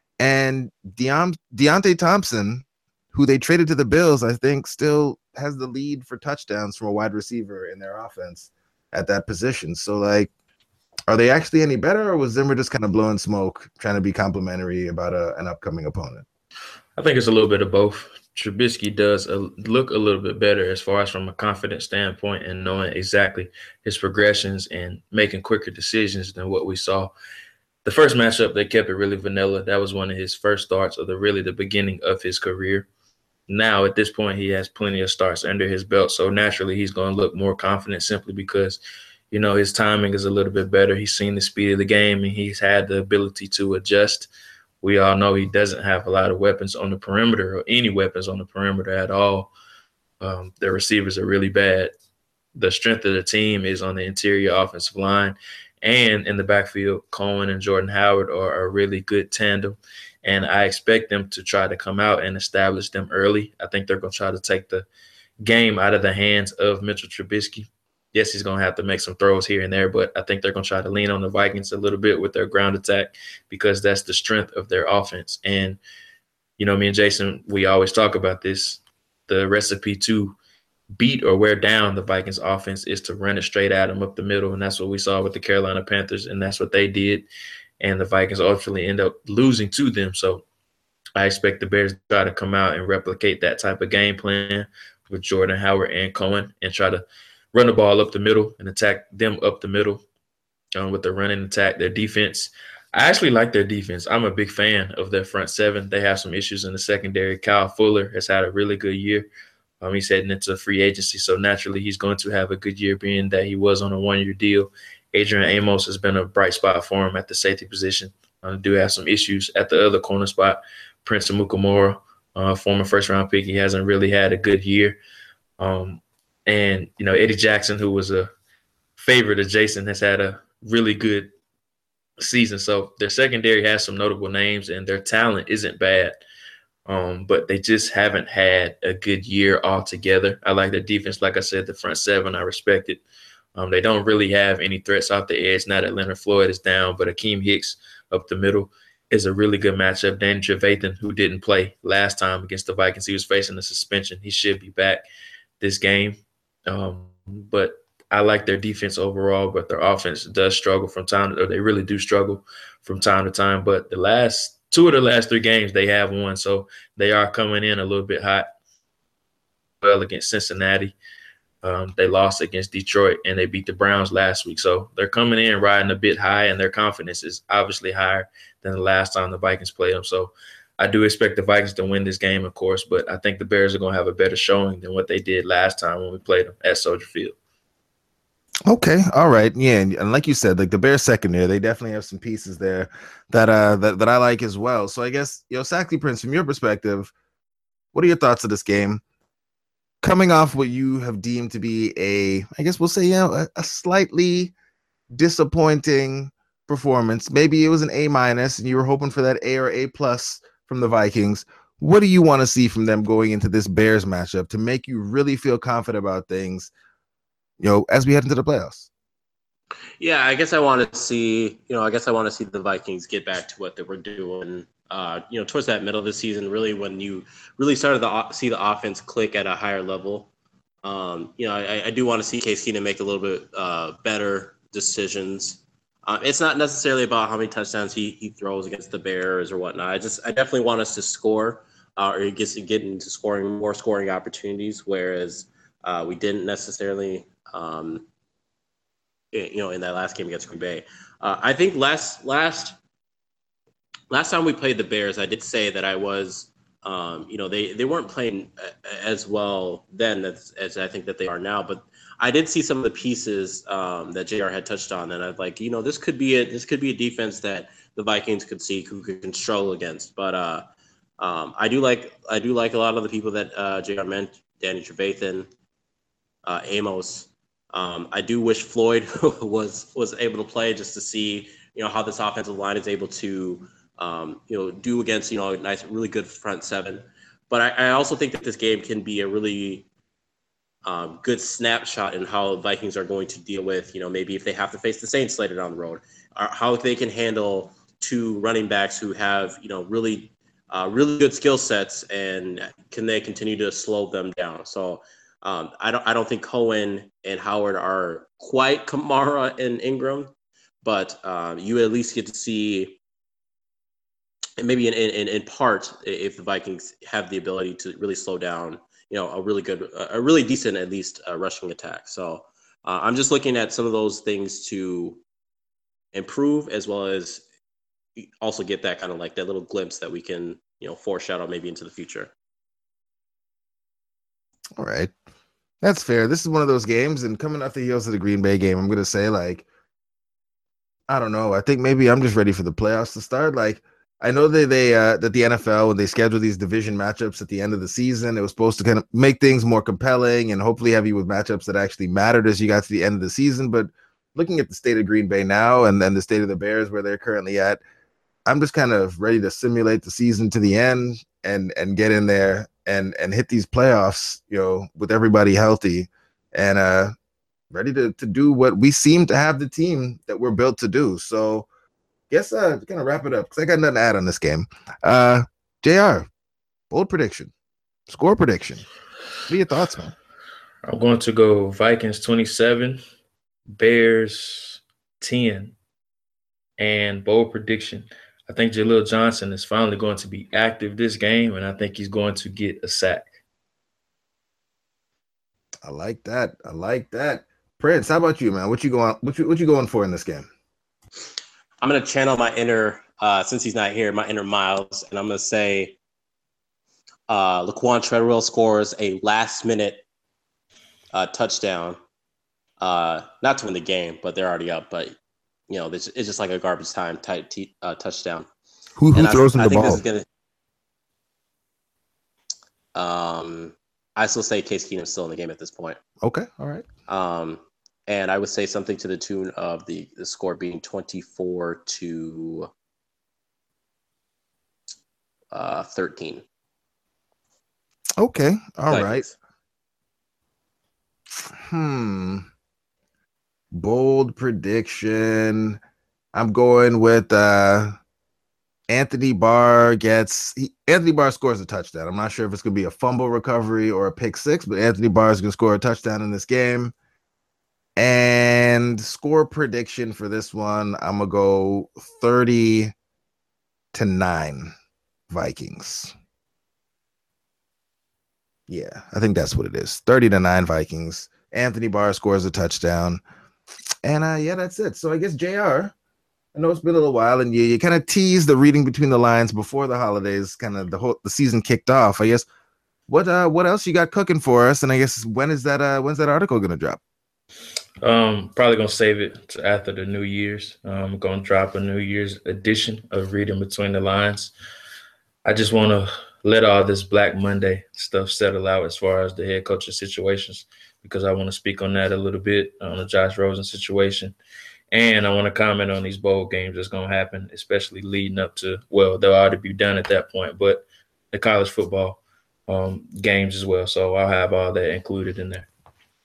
And Deon- Deontay Thompson, who they traded to the Bills, I think still has the lead for touchdowns from a wide receiver in their offense at that position. So, like, are they actually any better, or was Zimmer just kind of blowing smoke, trying to be complimentary about a, an upcoming opponent? I think it's a little bit of both. Trubisky does a, look a little bit better as far as from a confidence standpoint and knowing exactly his progressions and making quicker decisions than what we saw. The first matchup, they kept it really vanilla. That was one of his first starts of the really the beginning of his career. Now, at this point, he has plenty of starts under his belt, so naturally he's going to look more confident simply because, you know, his timing is a little bit better. He's seen the speed of the game, and he's had the ability to adjust. We all know he doesn't have a lot of weapons on the perimeter or any weapons on the perimeter at all. Um, the receivers are really bad. The strength of the team is on the interior offensive line. And in the backfield, Cohen and Jordan Howard are a really good tandem. And I expect them to try to come out and establish them early. I think they're going to try to take the game out of the hands of Mitchell Trubisky. Yes, he's going to have to make some throws here and there, but I think they're going to try to lean on the Vikings a little bit with their ground attack because that's the strength of their offense. And, you know, me and Jason, we always talk about this. The recipe to beat or wear down the Vikings offense is to run it straight at them up the middle, and that's what we saw with the Carolina Panthers, and that's what they did. And the Vikings ultimately end up losing to them. So I expect the Bears to try to come out and replicate that type of game plan with Jordan Howard and Cohen and try to run the ball up the middle and attack them up the middle um, with the running attack. Their defense, I actually like their defense. I'm a big fan of their front seven. They have some issues in the secondary. Kyle Fuller has had a really good year. Um, he's heading into free agency, so naturally he's going to have a good year being that he was on a one-year deal. Adrian Amos has been a bright spot for him at the safety position. Uh, do have some issues at the other corner spot. Prince Amukamara, uh, former first-round pick, he hasn't really had a good year. Um, And, you know, Eddie Jackson, who was a favorite of Jason, has had a really good season. So their secondary has some notable names, and their talent isn't bad. Um, but they just haven't had a good year altogether. I like their defense. Like I said, the front seven, I respect it. Um, they don't really have any threats off the edge. Now that Leonard Floyd is down, but Akeem Hicks up the middle is a really good matchup. Danny Trevathan, who didn't play last time against the Vikings, he was facing a suspension. He should be back this game. Um, but I like their defense overall, but their offense does struggle from time to, or they really do struggle from time to time. But the last two of the last three games they have won, so they are coming in a little bit hot. Well, against Cincinnati, um, they lost against Detroit, and they beat the Browns last week. So they're coming in riding a bit high, and their confidence is obviously higher than the last time the Vikings played them. So I do expect the Vikings to win this game, of course, but I think the Bears are going to have a better showing than what they did last time when we played them at Soldier Field. Okay, all right, yeah, and, and like you said, like the Bears secondary, they definitely have some pieces there that uh that, that I like as well. So I guess, you know, Sackley Prince, from your perspective, what are your thoughts of this game? coming off what you have deemed to be a, I guess we'll say, you know, a, a slightly disappointing performance. Maybe it was an A minus and you were hoping for that A or A plus from the Vikings. What do you want to see from them going into this Bears matchup to make you really feel confident about things, you know, as we head into the playoffs? Yeah, I guess I want to see, you know, I guess I want to see the Vikings get back to what they were doing, uh, you know, towards that middle of the season, really when you really started to see the offense click at a higher level. Um, you know, I, I do want to see Case Keenum make a little bit uh, better decisions. Uh, it's not necessarily about how many touchdowns he, he throws against the Bears or whatnot. I just, I definitely want us to score uh, or get, get into scoring, more scoring opportunities, whereas uh, we didn't necessarily um, – you know, in that last game against Green Bay. Uh, I think last last last time we played the Bears, I did say that I was, um, you know, they, they weren't playing as well then as, as I think that they are now. But I did see some of the pieces um, that J R had touched on, and I'm like, you know, this could be a this could be a defense that the Vikings could see who could struggle against. But uh, um, I do like I do like a lot of the people that uh, J R meant, Danny Trevathan, uh, Amos. Um, I do wish Floyd was was able to play just to see, you know, how this offensive line is able to, um, you know, do against, you know, a nice, really good front seven. But I, I also think that this game can be a really um, good snapshot in how Vikings are going to deal with, you know, maybe if they have to face the Saints later down the road, or how they can handle two running backs who have, you know, really, uh, really good skill sets, and can they continue to slow them down? So. Um, I don't. I don't think Cohen and Howard are quite Kamara and Ingram, but um, you at least get to see, and maybe in, in in part, if the Vikings have the ability to really slow down, you know, a really good, a really decent at least uh, rushing attack. So uh, I'm just looking at some of those things to improve, as well as also get that kind of like that little glimpse that we can, you know, foreshadow maybe into the future. All right. That's fair. This is one of those games, and coming off the heels of the Green Bay game, I'm going to say, like, I don't know. I think maybe I'm just ready for the playoffs to start. Like, I know that they uh, that the N F L, when they schedule these division matchups at the end of the season, it was supposed to kind of make things more compelling and hopefully have you with matchups that actually mattered as you got to the end of the season. But looking at the state of Green Bay now and then the state of the Bears where they're currently at, I'm just kind of ready to simulate the season to the end and and get in there and and hit these playoffs, you know, with everybody healthy and uh ready to to do what we seem to have the team that we're built to do. So guess uh gonna wrap it up because I got nothing to add on this game. Uh J R, bold prediction, score prediction. What are your thoughts, man? I'm going to go Vikings twenty-seven, Bears ten, and bold prediction. I think Jaleel Johnson is finally going to be active this game, and I think he's going to get a sack. I like that. I like that. Prince, how about you, man? What you going? What you what you going for in this game? I'm gonna channel my inner, uh, since he's not here, my inner Miles, and I'm gonna say, uh, Laquan Treadwell scores a last-minute uh, touchdown, uh, not to win the game, but they're already up. But you know, it's, it's just like a garbage time type t- uh, touchdown. Who who and throws I, him I the think ball? This is gonna, um, I still say Case Keenum is still in the game at this point. Okay, all right. Um, and I would say something to the tune of the, the score being twenty-four to uh, thirteen. Okay, all Vikings. right. Hmm. Bold prediction. I'm going with uh, Anthony Barr gets he, Anthony Barr scores a touchdown. I'm not sure if it's going to be a fumble recovery or a pick six, but Anthony Barr is going to score a touchdown in this game. And score prediction for this one, I'm going to go thirty to nine Vikings. Yeah, I think that's what it is. thirty to nine Vikings. Anthony Barr scores a touchdown. And uh, yeah, that's it. So I guess J R, I know it's been a little while, and you, you kind of teased the reading between the lines before the holidays, kind of the whole the season kicked off. I guess what uh what else you got cooking for us? And I guess when is that uh when's that article gonna drop? Um, probably gonna save it to after the New Year's. Um, gonna drop a New Year's edition of Reading Between the Lines. I just want to let all this Black Monday stuff settle out as far as the head coaching situations, because I want to speak on that a little bit, on the Josh Rosen situation. And I want to comment on these bowl games that's going to happen, especially leading up to, well, they'll already be done at that point, but the college football um, games as well. So I'll have all that included in there.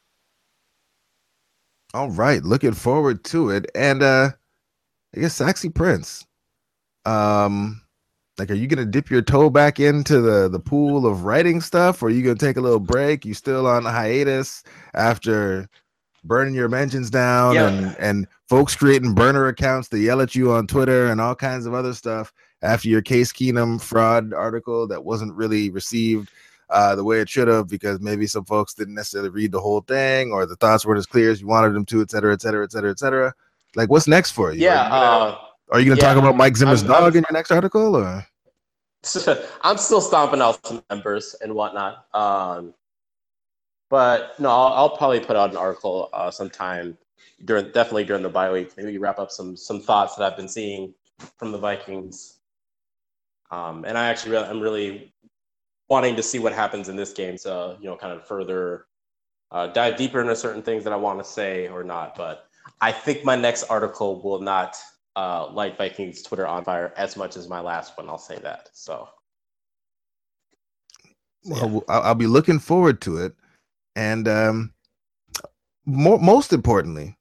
All right. Looking forward to it. And uh, I guess Saxy Prince, um, like, are you going to dip your toe back into the, the pool of writing stuff, or are you going to take a little break? You still on hiatus after burning your mentions down yeah. and, and folks creating burner accounts to yell at you on Twitter and all kinds of other stuff after your Case Keenum fraud article that wasn't really received uh, the way it should have, because maybe some folks didn't necessarily read the whole thing, or the thoughts weren't as clear as you wanted them to, et cetera, et cetera, et cetera, et cetera. Like, what's next for you? Yeah. Are you gonna, uh, are you gonna yeah, talk about Mike Zimmer's I'm, dog I'm, in your next article, or? I'm still stomping out some members and whatnot. Um, but no, I'll, I'll probably put out an article uh, sometime during, definitely during the bye week. Maybe wrap up some some thoughts that I've been seeing from the Vikings. Um, and I actually, really, I'm really wanting to see what happens in this game. So, you know, kind of further uh, dive deeper into certain things that I want to say or not. But I think my next article will not uh, light Vikings Twitter on fire as much as my last one. I'll say that. So, yeah. Well, I'll be looking forward to it. And um, more, most importantly,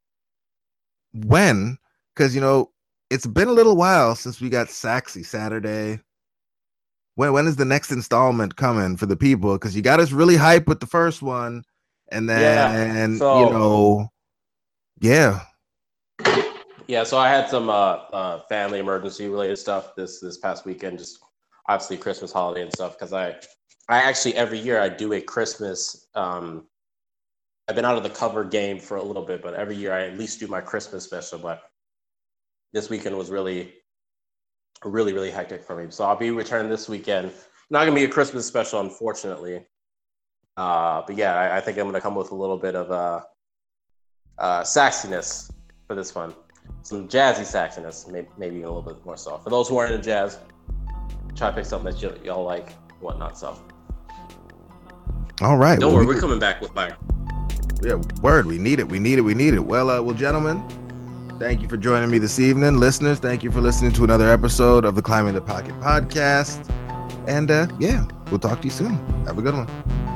when, because, you know, it's been a little while since we got Saxy Saturday. When when is the next installment coming for the people? Because you got us really hyped with the first one, and then yeah, so, you know, yeah, yeah. So I had some uh, uh, family emergency related stuff this this past weekend. Just obviously Christmas holiday and stuff. Because I I actually every year I do a Christmas. Um, I've been out of the cover game for a little bit, but every year I at least do my Christmas special. But this weekend was really, really, really hectic for me. So I'll be returning this weekend. Not going to be a Christmas special, unfortunately. Uh, but yeah, I, I think I'm going to come with a little bit of uh, uh, saxiness for this one. Some jazzy saxiness, maybe, maybe a little bit more so. For those who aren't into jazz, try to pick something that y- y'all like and whatnot. So, all right. Don't well, worry, we we're coming back with fire. Yeah, word. We need it. We need it. We need it. Well, uh, well, gentlemen, thank you for joining me this evening. Listeners, thank you for listening to another episode of the Climbing the Pocket podcast. And uh, yeah, we'll talk to you soon. Have a good one.